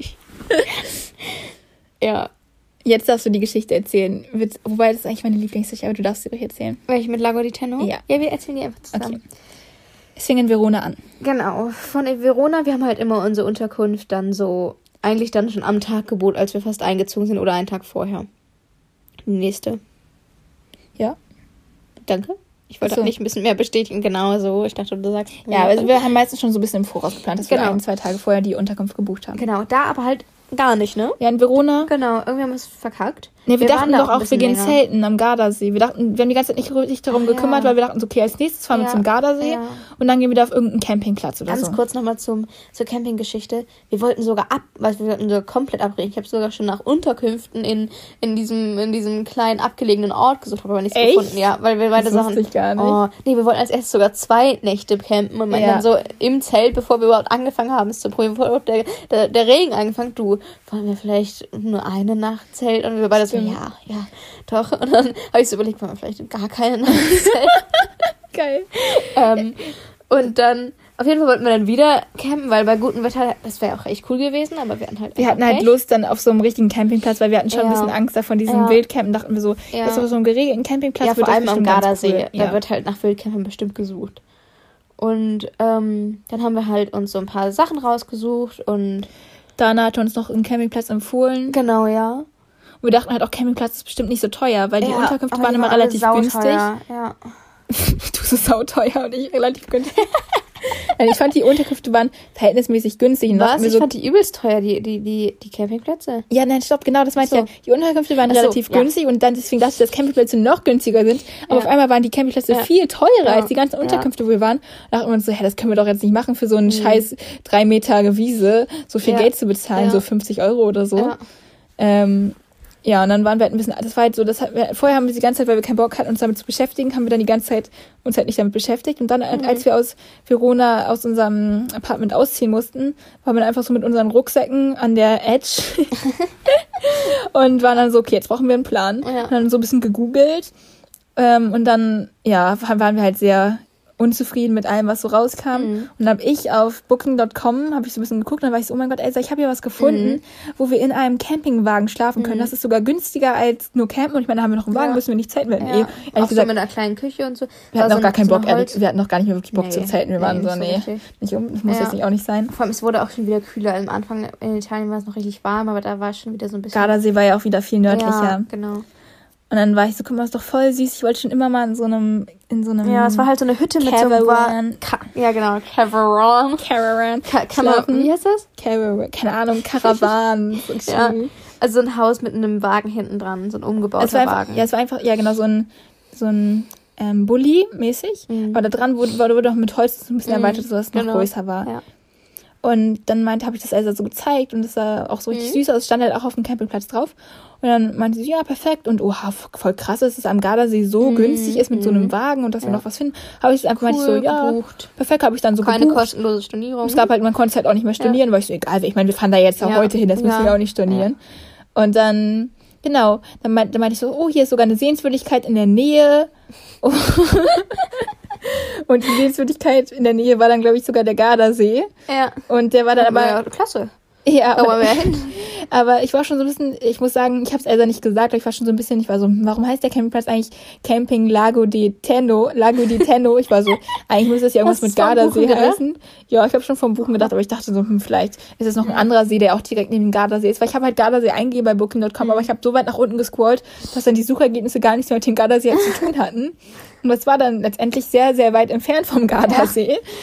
Ja. Jetzt darfst du die Geschichte erzählen. Wobei, das ist eigentlich meine Lieblingsgeschichte, aber du darfst sie ruhig erzählen. Welche mit Lago di Tenno? Ja. Ja, wir erzählen die einfach zusammen. Okay. Es fing in Verona an. Genau. Von Verona, wir haben halt immer unsere Unterkunft dann so, eigentlich dann schon am Tag gebucht, als wir fast eingezogen sind oder einen Tag vorher. Nächste. Ja. Danke. Ich wollte nicht ein bisschen mehr bestätigen, genau so. Ich dachte, du sagst... Ja, also wir haben meistens schon so ein bisschen im Voraus geplant, dass wir 1-2 Tage vorher die Unterkunft gebucht haben. Genau, da aber halt gar nicht, ne? Ja, in Verona. Genau, irgendwie haben wir es verkackt. Nee, wir dachten doch auch, wir gehen zelten am Gardasee. Wir haben die ganze Zeit nicht richtig darum gekümmert, weil wir dachten, okay, als nächstes fahren wir zum Gardasee und dann gehen wir da auf irgendeinen Campingplatz oder so. Ganz kurz nochmal zur Campinggeschichte. Wir wollten sogar wir wollten sogar komplett abbrechen. Ich habe sogar schon nach Unterkünften in diesem kleinen abgelegenen Ort gesucht, habe aber nichts gefunden. Ja, weil wir beide Sachen... Ich gar nicht. Nee, wir wollten als erstes sogar 2 Nächte campen und meinten dann so im Zelt, bevor wir überhaupt angefangen haben, es zu probieren, bevor überhaupt der Regen angefangen. Wollen wir vielleicht nur eine Nacht Zelt? Und wir beide so, ja, doch. Und dann habe ich so überlegt, wollen wir vielleicht gar keine Nacht Zelt? Geil. Und dann, auf jeden Fall wollten wir dann wieder campen, weil bei gutem Wetter, das wäre auch echt cool gewesen, aber wir hatten halt Lust dann auf so einem richtigen Campingplatz, weil wir hatten schon ein bisschen Angst davon, diesen Wildcampen, dachten wir so, ist aber so ein geregelten Campingplatz. Ja, vor allem am Gardasee, da wird halt nach Wildcampen bestimmt gesucht. Und dann haben wir halt uns so ein paar Sachen rausgesucht und Dana hatte uns noch einen Campingplatz empfohlen. Genau, ja. Und wir dachten halt auch, Campingplatz ist bestimmt nicht so teuer, weil die Unterkünfte waren immer relativ günstig. Ja. Du so sauteuer und ich relativ günstig. Ich fand, die Unterkünfte waren verhältnismäßig günstig. Was? Ich fand die übelst teuer, die Campingplätze. Ja, nein, stopp, genau, das meinte ich ja. Die Unterkünfte waren relativ günstig und dann deswegen dachte ich, dass Campingplätze noch günstiger sind. Aber auf einmal waren die Campingplätze viel teurer als die ganzen Unterkünfte, wo wir waren. Da dachten wir uns so, das können wir doch jetzt nicht machen für so einen scheiß 3 Meter Wiese, so viel Geld zu bezahlen, so 50 Euro oder so. Ja, und dann waren wir halt ein bisschen, das war halt so, vorher haben wir die ganze Zeit, weil wir keinen Bock hatten, uns damit zu beschäftigen, haben wir dann die ganze Zeit uns halt nicht damit beschäftigt. Und dann, als wir aus Verona, aus unserem Apartment ausziehen mussten, waren wir dann einfach so mit unseren Rucksäcken an der Edge und waren dann so, okay, jetzt brauchen wir einen Plan. Ja. Und dann so ein bisschen gegoogelt. Und dann, waren wir halt sehr unzufrieden mit allem, was so rauskam. Und dann habe ich auf Booking.com so ein bisschen geguckt und dann war ich so, oh mein Gott, Elsa, ich habe hier was gefunden, wo wir in einem Campingwagen schlafen können. Das ist sogar günstiger als nur campen. Und ich meine, da haben wir noch einen Wagen, müssen wir nicht zelten. Wir hatten auch gesagt, so mit einer kleinen Küche und so. Wir hatten noch gar keinen Bock, wir hatten noch gar nicht mehr wirklich Bock zu zelten. Wir waren so, das muss jetzt nicht auch nicht sein. Vor allem, es wurde auch schon wieder kühler. Am Anfang in Italien war es noch richtig warm, aber da war es schon wieder so ein bisschen... Gardasee war ja auch wieder viel nördlicher. Ja, genau. Und dann war ich so, guck mal, das ist doch voll süß. Ich wollte schon immer mal in so einem ja, es war halt so eine Hütte mit so einem ja, genau, Caravan. Wie heißt das? Keine Ahnung, Karawan. Ja, also so ein Haus mit einem Wagen hinten dran, so ein umgebauter Wagen. Ja, es war einfach, ja genau, so ein Bulli mäßig. Aber da dran wurde auch mit Holz so ein bisschen erweitert, sodass es noch größer war. Ja. Und dann habe ich das also so gezeigt und es sah auch so richtig süß aus. Es stand halt auch auf dem Campingplatz drauf. Und dann meinte sie, ja, perfekt. Und voll krass, dass es am Gardasee so günstig ist mit so einem Wagen und dass wir noch was finden. Habe ich einfach meinte ich so, ja, gebucht. Perfekt, habe ich dann so keine gebucht. Kostenlose Stornierung. Es gab halt, man konnte es halt auch nicht mehr stornieren, weil ich so, egal, ich meine, wir fahren da jetzt auch heute hin, das müssen wir auch nicht stornieren. Ja. Und dann, genau, dann meinte ich so, oh, hier ist sogar eine Sehenswürdigkeit in der Nähe. Und die Sehenswürdigkeit in der Nähe war dann, glaube ich, sogar der Gardasee. Ja. Und der war dann aber... Ja, klasse. Ja, aber ich war schon so ein bisschen, ich muss sagen, ich habe es Elsa nicht gesagt, aber ich war schon so ein bisschen, ich war so, warum heißt der Campingplatz eigentlich Camping Lago di Tenno? Ich war so, eigentlich muss das ja irgendwas mit Gardasee heißen. Ja, ich habe schon vom Buchen gedacht, aber ich dachte so, vielleicht ist es noch ein anderer See, der auch direkt neben dem Gardasee ist, weil ich habe halt Gardasee eingegeben bei Booking.com, aber ich habe so weit nach unten gescrollt, dass dann die Suchergebnisse gar nichts mehr mit dem Gardasee zu tun hatten. Und das war dann letztendlich sehr, sehr weit entfernt vom Gardasee.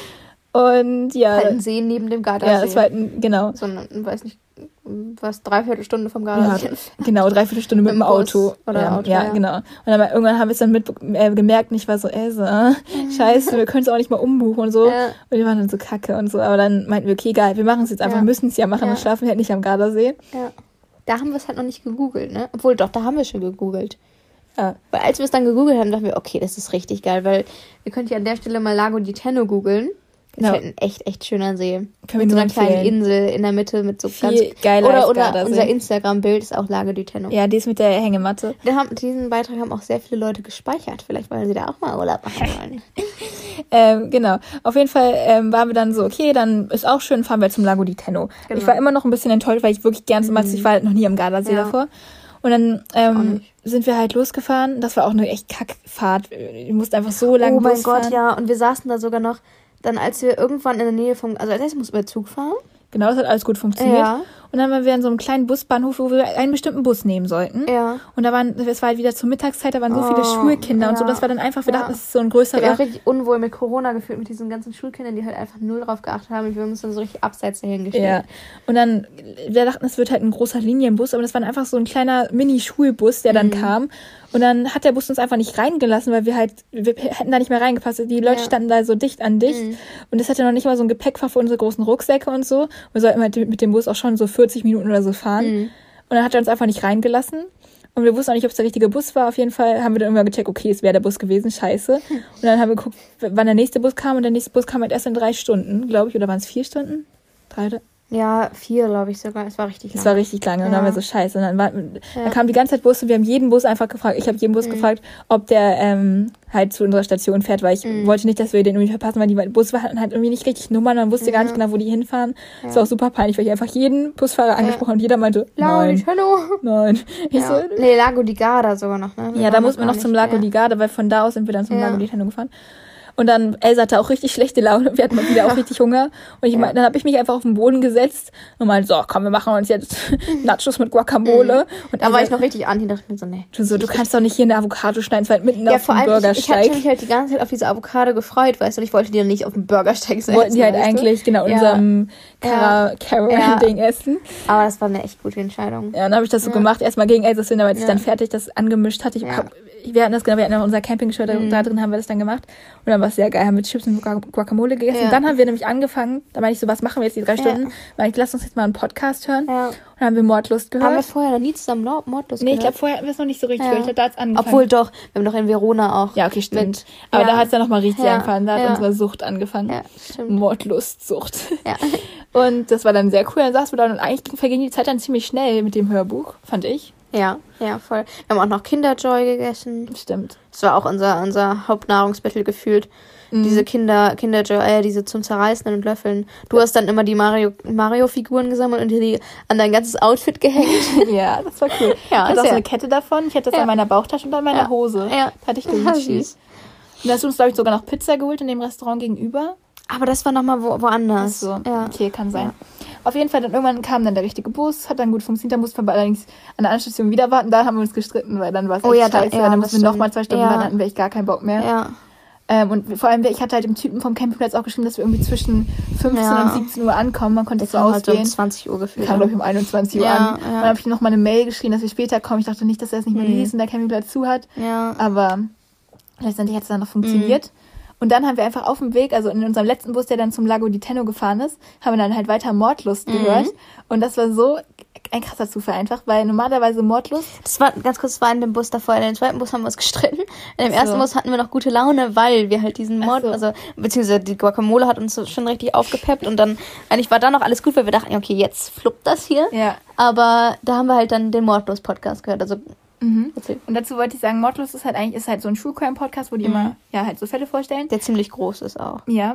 Und ja. Halt ein See neben dem Gardasee. Ja, das war halt genau. So eine, weiß nicht, was, 3/4 Stunde vom Gardasee. Ja, genau, 3/4 Stunde mit dem Auto. Oder Auto. Ja, genau. Und dann irgendwann haben wir es dann gemerkt und ich war so, scheiße, wir können es auch nicht mal umbuchen und so. Ja. Und wir waren dann so kacke und so. Aber dann meinten wir, okay, geil, wir machen es jetzt einfach, müssen es ja machen, dann schlafen wir halt nicht am Gardasee. Ja. Da haben wir es halt noch nicht gegoogelt, ne? Obwohl, doch, da haben wir schon gegoogelt. Ja. Weil als wir es dann gegoogelt haben, dachten wir, okay, das ist richtig geil, weil ihr könnt ja an der Stelle mal Lago di Tenno googeln. Das ist halt ein echt schöner See. Mit so einer kleinen Insel in der Mitte mit so ganz geiler oder unser Instagram-Bild ist auch Lago di Tenno. Ja, die ist mit der Hängematte. Diesen Beitrag haben auch sehr viele Leute gespeichert. Vielleicht wollen sie da auch mal Urlaub machen wollen. Genau. Auf jeden Fall waren wir dann so, okay, dann ist auch schön, fahren wir zum Lago di Tenno. Genau. Ich war immer noch ein bisschen enttäuscht, weil ich wirklich gern so ich war halt noch nie am Gardasee davor. Und dann sind wir halt losgefahren. Das war auch eine echt Kackfahrt. Wir mussten einfach so lange Bus fahren. Oh mein Gott, ja. Und wir saßen da sogar noch, dann als wir irgendwann in der Nähe also als erstes mussten wir Zug fahren. Genau, das hat alles gut funktioniert. Ja. Und dann waren wir in so einem kleinen Busbahnhof, wo wir einen bestimmten Bus nehmen sollten. Ja. Und es war halt wieder zur Mittagszeit, da waren so viele Schulkinder und so. Das war dann einfach, wir dachten, das ist so ein größerer... Ich habe auch richtig unwohl mit Corona gefühlt, mit diesen ganzen Schulkindern, die halt einfach null drauf geachtet haben. Wir haben uns dann so richtig abseits dahingestellt. Ja. Und dann, wir dachten, es wird halt ein großer Linienbus, aber das war dann einfach so ein kleiner Mini-Schulbus, der dann kam. Und dann hat der Bus uns einfach nicht reingelassen, weil wir hätten da nicht mehr reingepasst. Die Leute standen da so dicht an dicht. Und es hatte noch nicht mal so ein Gepäckfach für unsere großen Rucksäcke und so. Wir sollten halt mit dem Bus auch schon so 40 Minuten oder so fahren. Und dann hat er uns einfach nicht reingelassen. Und wir wussten auch nicht, ob es der richtige Bus war. Auf jeden Fall haben wir dann irgendwann gecheckt, okay, es wäre der Bus gewesen, scheiße. Und dann haben wir geguckt, wann der nächste Bus kam. Und der nächste Bus kam halt erst in 3 Stunden, glaube ich. Oder waren es 4 Stunden? 3? Ja, 4, glaube ich sogar. Es war richtig lang. Es war richtig lang. Und dann haben wir so, scheiße. Und dann kam die ganze Zeit Bus und wir haben jeden Bus einfach gefragt. Ich habe jeden Bus gefragt, ob der halt zu unserer Station fährt, weil ich wollte nicht, dass wir den irgendwie verpassen, weil die Bus hatten halt irgendwie nicht richtig Nummern. Man wusste gar nicht genau, wo die hinfahren. Das war auch super peinlich, weil ich einfach jeden Busfahrer angesprochen und jeder meinte, nein. Nein. Ich so, nee, Lago di Garda sogar noch, ne? Ja, da mussten wir noch zum Lago di Garda, weil von da aus sind wir dann zum Lago di Tenno gefahren. Und dann, Elsa hatte auch richtig schlechte Laune. Wir hatten mal wieder auch richtig Hunger. Und dann habe ich mich einfach auf den Boden gesetzt und meinte, so, komm, wir machen uns jetzt Nachos mit Guacamole. Und da war ich noch richtig an, die dachte mir so, nee. Du kannst doch nicht hier eine Avocado schneiden, es war halt mitten auf dem Bürgersteig. Ich hatte mich halt die ganze Zeit auf diese Avocado gefreut, weißt du, und ich wollte die dann nicht auf dem Bürgersteig essen. Wollten die halt eigentlich, genau, in unserem Caravan-Ding essen. Aber das war eine echt gute Entscheidung. Ja, dann habe ich das so gemacht, erstmal gegen Elsas Willen, aber als ich dann fertig das angemischt hatte, wir hatten unser Camping-Shirt, da drin haben wir das dann gemacht. Und dann war es sehr geil, haben wir Chips und Guacamole gegessen. Und dann haben wir nämlich angefangen, da meinte ich so, was machen wir jetzt die 3 Stunden? Weil lass uns jetzt mal einen Podcast hören. Ja. Und dann haben wir Mordlust gehört. Haben wir vorher noch nie zusammen Mordlust gehört? Nee, ich glaube, vorher hatten wir es noch nicht so richtig gehört. Ich glaube, da hat es angefangen. Obwohl doch, wir haben doch in Verona auch. Ja, okay, stimmt. Aber da hat es dann nochmal richtig angefangen. Da hat unsere Sucht angefangen. Ja, stimmt. Mordlustsucht. Ja. Und das war dann sehr cool. Dann saßen wir da und eigentlich verging die Zeit dann ziemlich schnell mit dem Hörbuch, fand ich. Ja, voll. Wir haben auch noch Kinderjoy gegessen. Stimmt. Das war auch unser Hauptnahrungsmittel gefühlt. Diese Kinderjoy, diese zum Zerreißen und Löffeln. Du hast dann immer die Mario-Figuren gesammelt und die an dein ganzes Outfit gehängt. Ja, das war cool. Ja, ich hatte auch so eine Kette davon. Ich hatte das an meiner Bauchtasche und an meiner Hose. Ja. Hatte ich Luigi. Und da hast du uns, glaube ich, sogar noch Pizza geholt in dem Restaurant gegenüber. Aber das war nochmal woanders. Ach so, okay, kann sein. Ja. Auf jeden Fall, dann irgendwann kam dann der richtige Bus, hat dann gut funktioniert, da mussten wir allerdings an der anderen Station wieder warten, da haben wir uns gestritten, weil dann war es echt scheiße, dann mussten wir nochmal 2 Stunden warten, dann hatten wir echt gar keinen Bock mehr. Ja. Und vor allem, ich hatte halt dem Typen vom Campingplatz auch geschrieben, dass wir irgendwie zwischen 15 und 17 Uhr ankommen, man konnte es so auswählen. Halt um 20 Uhr gefühlt. Kam, glaube ich, um 21 Uhr an. Ja. Dann habe ich noch mal eine Mail geschrieben, dass wir später kommen. Ich dachte nicht, dass er es nicht mehr liest und der Campingplatz zu hat. Ja. Aber letztendlich hat es dann noch funktioniert. Und dann haben wir einfach auf dem Weg, also in unserem letzten Bus, der dann zum Lago di Tenno gefahren ist, haben wir dann halt weiter Mordlust gehört. Und das war so ein krasser Zufall einfach, weil normalerweise Mordlust... Das war, ganz kurz, das war in dem Bus davor. In dem zweiten Bus haben wir uns gestritten. In dem ersten Bus hatten wir noch gute Laune, weil wir halt diesen also beziehungsweise die Guacamole hat uns schon richtig aufgepeppt und dann, eigentlich war da noch alles gut, weil wir dachten, okay, jetzt fluppt das hier. Ja. Aber da haben wir halt dann den Mordlust-Podcast gehört, also... Und dazu wollte ich sagen, Mordlust ist halt so ein True Crime Podcast, wo die immer halt so Fälle vorstellen. Der ziemlich groß ist auch. Ja,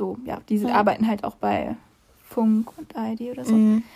die arbeiten halt auch bei Funk und ARD oder so.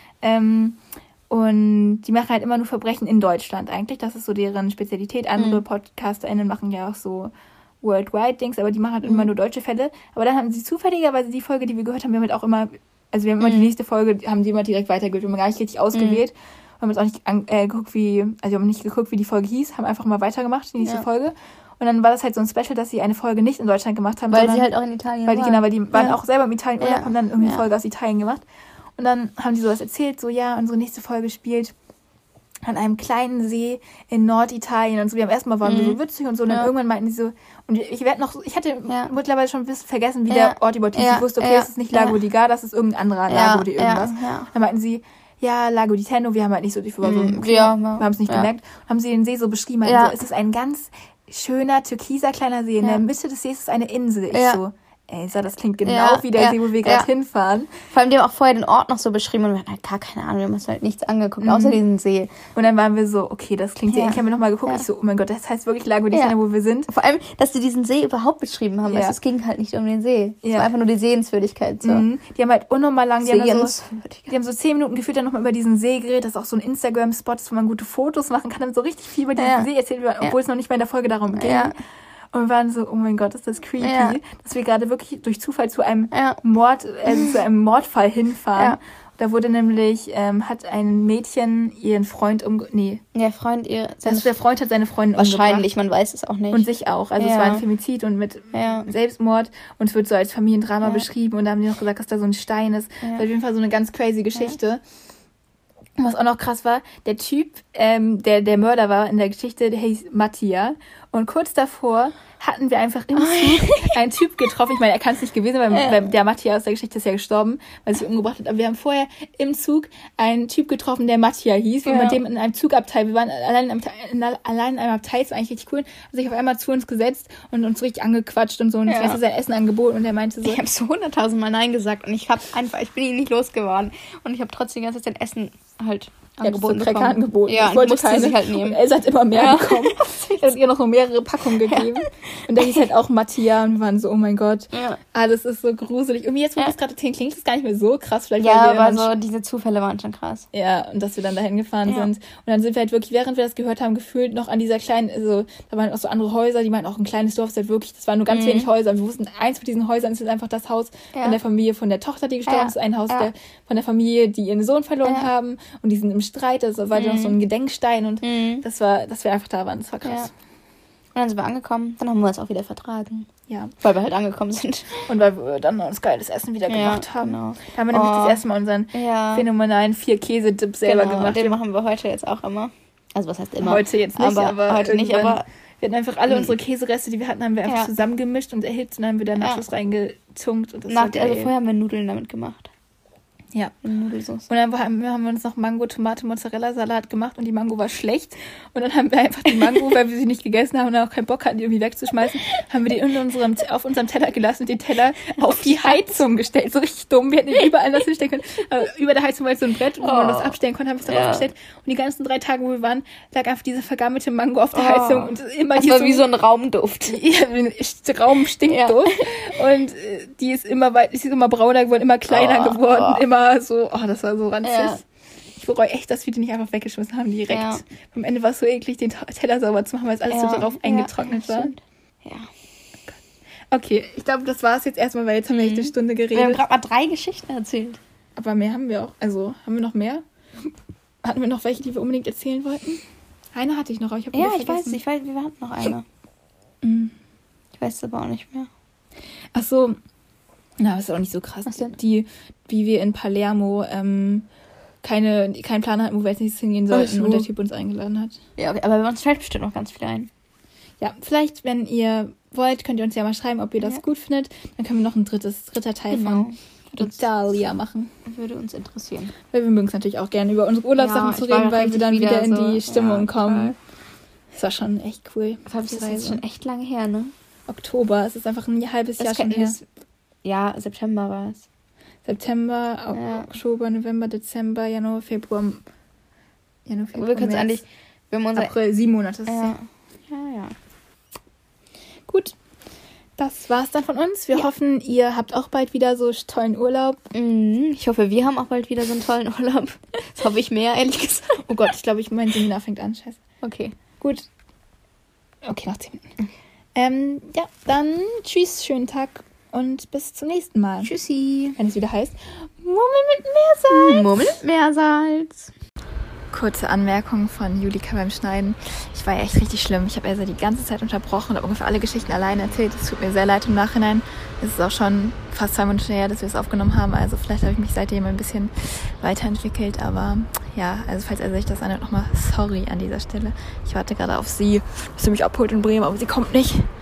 Und die machen halt immer nur Verbrechen in Deutschland eigentlich. Das ist so deren Spezialität. Andere PodcasterInnen machen ja auch so Worldwide-Dings, aber die machen halt immer nur deutsche Fälle. Aber dann haben sie zufälligerweise die Folge, die wir gehört haben, wir haben halt auch immer, also wir haben immer die nächste Folge, haben die immer direkt weitergehört. Wir haben gar nicht richtig ausgewählt. Wir haben jetzt auch nicht geguckt, wie die Folge hieß, haben einfach mal weitergemacht, die nächste Folge. Und dann war das halt so ein Special, dass sie eine Folge nicht in Deutschland gemacht haben. Weil sie halt auch in Italien waren. Genau, weil die waren auch selber im Italien-Urlaub, haben dann irgendwie eine Folge aus Italien gemacht. Und dann haben die sowas erzählt, so ja, unsere nächste Folge spielt an einem kleinen See in Norditalien und so. Wir haben erstmal waren wir so witzig und so. Und dann irgendwann meinten die so, und ich hatte mittlerweile schon ein bisschen vergessen, wie der Ort überhaupt hieß. Ich wusste, okay, das ist nicht Lago di Garda, das ist irgendein anderer Lago di irgendwas. Dann meinten sie, ja, Lago di Tenno, wir haben halt nicht so, wir haben es nicht gemerkt. Haben sie den See so beschrieben, so, es ist ein ganz schöner, türkiser kleiner See. In der Mitte des Sees ist eine Insel. Ich so, ey, das klingt genau wie der See, wo wir gerade hinfahren. Vor allem, die haben auch vorher den Ort noch so beschrieben und wir hatten halt gar keine Ahnung, wir haben uns halt nichts angeguckt, außer diesen See. Und dann waren wir so, okay, das klingt sehr ähnlich. Haben wir nochmal geguckt. Ich so, oh mein Gott, das heißt wirklich Lago di Tenno, wo wir sind. Vor allem, dass die diesen See überhaupt beschrieben haben. Es ging halt nicht um den See. Es war einfach nur die Sehenswürdigkeit. So. Die haben halt unnormal lang, die haben so 10 Minuten gefühlt dann nochmal über diesen See geredet. Das ist auch so ein Instagram-Spot, wo man gute Fotos machen kann. Haben so richtig viel über diesen See erzählt, obwohl es noch nicht mal in der Folge darum ging. Und wir waren so, oh mein Gott, ist das creepy, dass wir gerade wirklich durch Zufall zu einem zu einem Mordfall hinfahren. Da wurde nämlich, hat ein Mädchen ihren Freund der Freund der Freund hat seine Freundin wahrscheinlich, man weiß es auch nicht. Und sich auch. Also es war ein Femizid und mit Selbstmord und es wird so als Familiendrama beschrieben und da haben die noch gesagt, dass da so ein Stein ist. Das war auf jeden Fall so eine ganz crazy Geschichte. Und was auch noch krass war, der Typ, der Mörder war in der Geschichte, der hieß Mattia. Und kurz davor hatten wir einfach im Zug einen Typ getroffen. Ich meine, er kann es nicht gewesen sein, weil der Mattia aus der Geschichte ist ja gestorben, weil er sich umgebracht hat. Aber wir haben vorher im Zug einen Typ getroffen, der Mattia hieß. Wir waren mit dem in einem Zugabteil. Wir waren allein in einem Abteil. Das war eigentlich richtig cool. Hat sich auf einmal zu uns gesetzt und uns richtig angequatscht und so. Und ich weiß, sein Essen angeboten. Und er meinte so... Ich habe so 100.000 Mal Nein gesagt. Und ich bin ihn nicht losgeworden. Und ich habe trotzdem die ganze Zeit sein Essen halt... angeboten. Ja, ich wollte keine. Sie halt nehmen. Und Elsa hat immer mehr bekommen. Er hat ihr noch mehrere Packungen gegeben. Und der hieß halt auch Mattia und wir waren so, oh mein Gott, alles ist so gruselig. Irgendwie jetzt, wo wir es gerade erzählen, klingt es gar nicht mehr so krass. Vielleicht aber so diese Zufälle waren schon krass. Ja, und dass wir dann dahin gefahren sind. Und dann sind wir halt wirklich, während wir das gehört haben, gefühlt noch an dieser kleinen, also da waren auch so andere Häuser, die meinten auch ein kleines Dorf, das waren nur ganz wenig Häuser. Und wir wussten, eins von diesen Häusern ist jetzt einfach das Haus von der Familie von der Tochter, die gestorben ist, ein Haus von der Familie, die ihren Sohn verloren haben und die sind im Streit. Das war noch so ein Gedenkstein und dass wir einfach da waren. Das war krass. Ja. Und dann sind wir angekommen. Dann haben wir uns auch wieder vertragen. Ja. Weil wir halt angekommen sind. Und weil wir dann uns geiles Essen wieder gemacht haben. Genau. Da haben wir nämlich das erste Mal unseren phänomenalen 4-Käse-Dip selber gemacht. Den machen wir heute jetzt auch immer. Also was heißt immer? Heute jetzt nicht, aber heute nicht, aber wir hatten einfach alle unsere Käsereste, die wir hatten, haben wir einfach zusammengemischt und erhitzt und dann haben wir da Nachos reingetunkt. Und das also vorher haben wir Nudeln damit gemacht. Ja. Nudelsauce. Und dann haben wir uns noch Mango, Tomate, Mozzarella-Salat gemacht und die Mango war schlecht. Und dann haben wir einfach die Mango, weil wir sie nicht gegessen haben und auch keinen Bock hatten, die irgendwie wegzuschmeißen, haben wir die auf unserem Teller gelassen und den Teller auf die Heizung gestellt. So richtig dumm. Wir hätten ihn überall das hinstellen können. Aber über der Heizung war jetzt so ein Brett, wo man das abstellen konnte, haben wir es dann aufgestellt. Und die ganzen 3 Tage, wo wir waren, lag einfach diese vergammelte Mango auf der Heizung. Und immer das war wie so ein Raumduft. Ja, Raumstinkduft. Und die ist immer brauner geworden, immer kleiner geworden, immer so, das war so ranzig. Ja. Ich bereue echt, dass wir die nicht einfach weggeschmissen haben direkt. Ja. Am Ende war es so eklig, den Teller sauber zu machen, weil es alles so darauf eingetrocknet war. Ja. Okay, ich glaube, das war es jetzt erstmal, weil jetzt haben wir echt eine Stunde geredet. Wir haben gerade mal 3 Geschichten erzählt. Aber mehr haben wir auch. Also, haben wir noch mehr? Hatten wir noch welche, die wir unbedingt erzählen wollten? Eine hatte ich noch, aber ich habe vergessen. Ich weiß, wir hatten noch eine. Ich weiß es aber auch nicht mehr. Ach so. Na, das ist auch nicht so krass. Die, wie wir in Palermo keinen Plan hatten, wo wir als nächstes hingehen sollten und der Typ uns eingeladen hat. Ja, okay, aber uns fällt bestimmt noch ganz viel ein. Ja, vielleicht, wenn ihr wollt, könnt ihr uns ja mal schreiben, ob ihr das gut findet. Dann können wir noch ein dritter Teil von Italia machen. Würde uns interessieren. Weil wir mögen es natürlich auch gerne, über unsere Urlaubssachen zu reden, weil wir dann wieder in die Stimmung kommen. Das war schon echt cool. Das ist schon echt lange her, ne? Oktober, es ist einfach ein halbes Jahr schon her. Ja, September war es. September, Oktober, November, Dezember, Januar, Februar. Wir können es eigentlich... April, 7 Monate. Ja. Gut, das war's dann von uns. Wir hoffen, ihr habt auch bald wieder so tollen Urlaub. Ich hoffe, wir haben auch bald wieder so einen tollen Urlaub. Das hoffe ich mehr, ehrlich gesagt. Oh Gott, ich glaube, mein Seminar fängt an. Scheiße. Okay. Gut. Okay, noch 10 Minuten. Ja, dann tschüss, schönen Tag und bis zum nächsten Mal. Tschüssi. Wenn es wieder heißt, Murmeln mit Meersalz. Murmeln mit Meersalz. Kurze Anmerkung von Julika beim Schneiden. Ich war ja echt richtig schlimm. Ich habe Elsa die ganze Zeit unterbrochen und habe ungefähr alle Geschichten alleine erzählt. Es tut mir sehr leid im Nachhinein. Es ist auch schon fast 2 Monate her, dass wir es aufgenommen haben. Also vielleicht habe ich mich seitdem ein bisschen weiterentwickelt. Aber ja, also falls Elsa sich das anhört, nochmal sorry an dieser Stelle. Ich warte gerade auf sie, dass sie mich abholt in Bremen, aber sie kommt nicht.